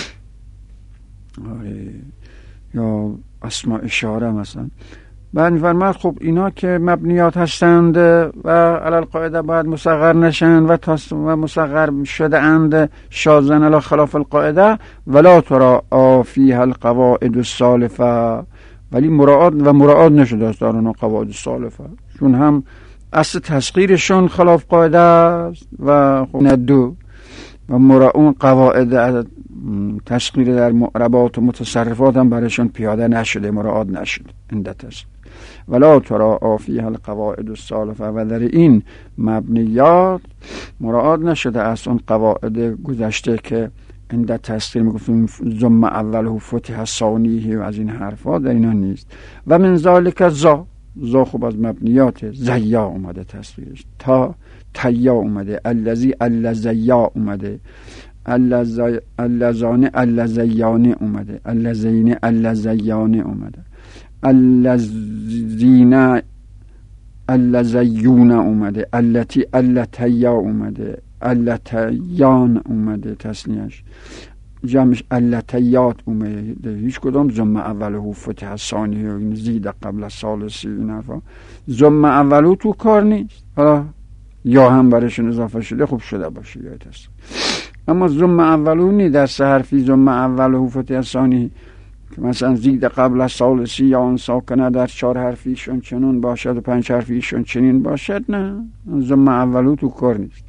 یا اسماء اشاره مثلا. بعد میفرماد خب اینا که مبنیات هستند و علی القاعده باید مصغر نشن و مصغر شده اند شاذن علی خلاف القاعده، ولا ترى فيها القواعد السالفه، ولی مراعات نشده است در اون قواعد السالفه، چون هم اصل تسخیرشون خلاف قاعده است و خب ندو و اون قواعد تسخیر در معربات و متصرفات هم برایشون پیاده نشده، مراعات نشده. اندت است ولا ترى فيها القواعد السالفه، و در این مبنیات مراعات نشده از اون قواعد گذشته که عند تسخیر میگفتیم ضم اوله فتح ثانیه و از این حرفا، در اینا نیست. و من ذالک ذا خوب از مبنیات زیا اومده تسخیرش، تا تیا اومده، الذی الذیا اومده، اللذان اللذیان اومده، اللذین اللذیان اومده، الذین اللذیون اومده، اللتی اللتیا اومده، اللتیان اومده تسنیش، جمعش اللتیات اومده. هیچ کدام ضم اوله فتح ثانیه این زید قبل ثالثی این حرفا ضم اوله تو کار نیست، حالا یا هم برشون اضافه شده خوب شده باشه یا تست، اما ضم اوله نی در سه حرفی ضم اوله فتح ثانی که مثلا زید قبل ثالثی یا اون ساکنه در 4 حرفیشون چنون باشد و 5 حرفیشون چنین باشد، نه ضم اوله تو کار نیست.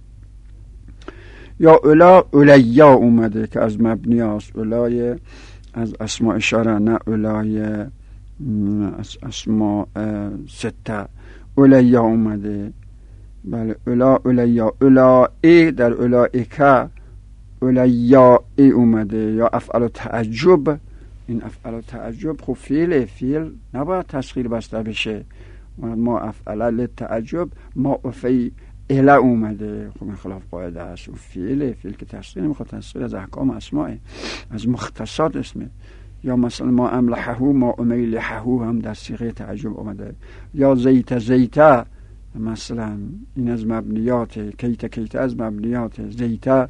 یا اولیا اومده که از مبنیاست، اولای از اسماء اشاره، نه اولای از اسماء سته. اولیا اومده، بله اولیا اولای در اولائکه اولیای اومده. یا افعل تعجب، این افعل تعجب خب فعل نباید تسخیر بسته بشه، ما افعل للتعجب ما افعی اله اومده، خب این خلاف قاعده است. و فعل که تسخیر نمیخواد، تسخیر از احکام اسماء از مختصات اسمه. یا مثلا ما املحهو ما امیلحهو هم در صیغه تعجب اومده. یا زیت مثلا این از مبنیات، کیت از مبنیات، زیت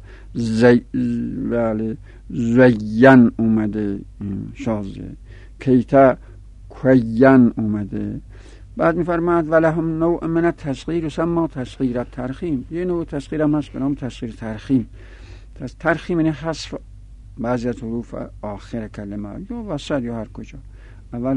زین اومده شازه، کیت کوین اومده. بعد میفرماد ولهم نوع من التسخیر یسمى تسخیر الترخیم، یه نوع تسخیر هم هست به نام تسخیر ترخیم. ترخیم یعنی حذف بعضی از حروف آخر کلمه یا وسط یا هر کجا، اول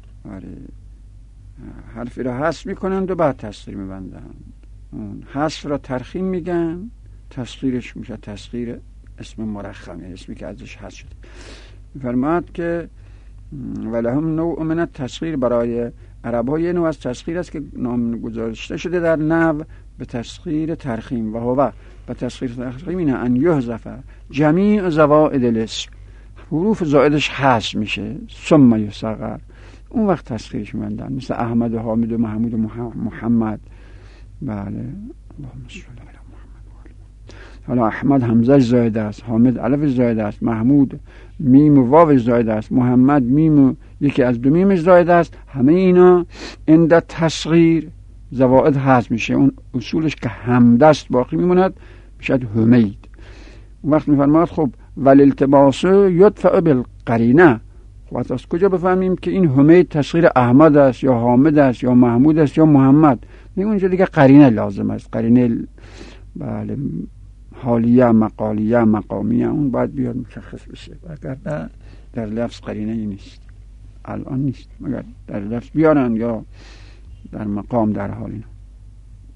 حرفی را حذف میکنند و بعد تسخیر میبندند. حذف را ترخیم میگن، تسخیرش میشه تسخیر اسم مرخم، یعنی اسمی که ازش حذف شده. میفرماد که ولهم نوع من التسخیر، برای عرب ها یه نوع از تسخیر است که نام گذاشته شده در نحو به تسخیر ترخیم، و هو به تسخیر ترخیم اینه ان یحذف جمیع زوائد الاسم، حروف زائدش حذف میشه، ثم یصغر، اون وقت تسخیرش میبندن، مثل احمد و حامد و محمود و محمد. بله اللهم صل علی محمد. حالا احمد همزه زائده است، حامد الف زائده است، محمود میم و واو زائده است، محمد میم یکی از دو میم زائده است. همه اینا عند تصغیر زوائد حذف میشه، اون اصولش که همدست باقی میموند میشد حمید. اون وقت میفرماد خب والالتباس یدفع بالقرینه، خب از کجا بفهمیم که این حمید تصغیر احمد است یا حامد است یا محمود است یا محمد؟ اونجا دیگه قرینه لازم است، قرینه بله حالیه مقالیه مقامیه، اون باید بیاد مشخص بشه، اگر نه در لفظ قرینه ای نیست، الان نیست، مگر در لفظ بیارن یا در مقام در حال اینا.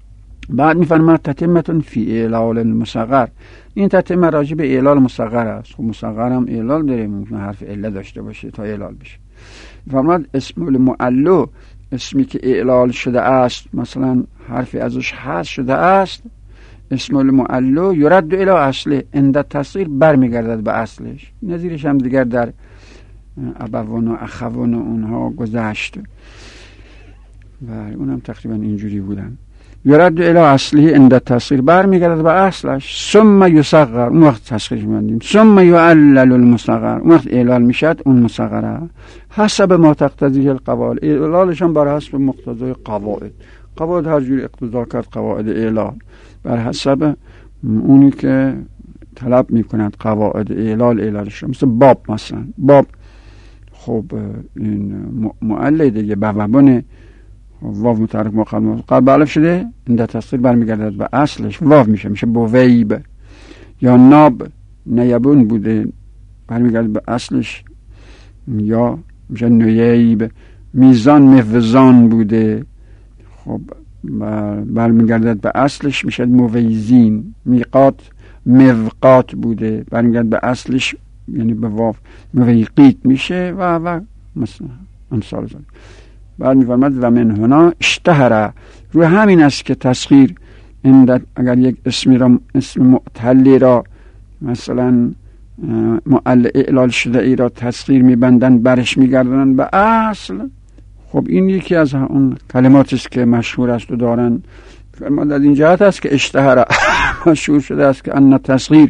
بعد میفرماد تتمتون فی اعلال المصغر. این تتمه راجع به اعلال مصغر است. خب مصغر هم اعلال داره، ممکن حرف عله داشته باشه تا اعلال بشه. فرماد اسم المعلو، اسمی که اعلال شده است، مثلا حرفی ازش حذف شده است، اسم المعلو یرد الی اصله، عند تصغیر برمیگردد به اصلش. نظیرش هم دیگر در ابوان و اخوان و اونها گذشت و اونم تقریبا اینجوری بودن. یرد الی اصله عند تصغیر، برمیگردد به اصلش. ثم یصغر، اون وقت تصغیرش می‌بندیم. ثم یعلل المصغر، اون وقت اعلال میشد اون مصغره. حسب ما تقتضیه القواعد، اعلالش هم بر حسب مقتضای قواعد هر جوری اقتضا کرد قواعد اعلال، بر حسب اونی که طلب میکنند قواعد اعلالش رو. مثل باب، مثلا باب خب این معلل دیگه، بوابونه، واو متحرک قلب الف شده، این تصغیر برمیگردد به اصلش، واو میشه بویب. یا ناب نیبون بوده، برمیگردد به اصلش، یا میشه نیب. میزان موزان بوده، خب برمیگردد به اصلش، میشه مویزین. میقات موقات بوده، برمیگردد به اصلش، یعنی به واو مویقیت میشه و مثلا امثال زن. بعد میفرماد و من هنا اشتهر، روی همین است که تصغیر اگر یک اسم معتلی را مثلا معل اعلال شده ای را تصغیر میبندن، برش میگردن به اصل. خب این یکی از اون کلماتی است که مشهور است و دارن. فرمود در این جهت است که اشتهر مشهور شده است که ان تصغیر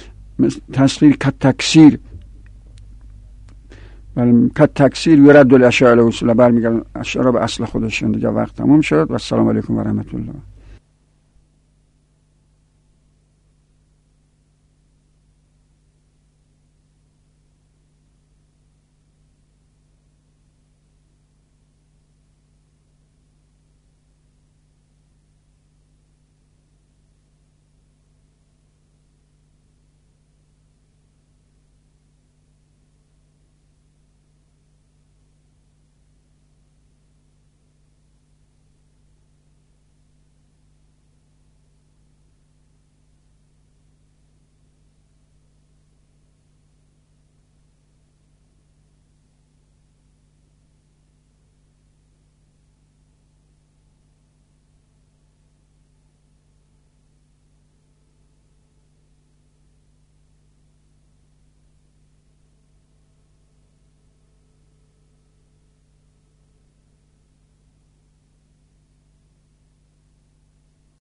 کتکسیر، کتکسیر یرد الاشیاء الی اصولها، برمیگردن اشیاء را به اصل خودشون. دیگه وقت تموم شد و السلام علیکم و رحمت الله.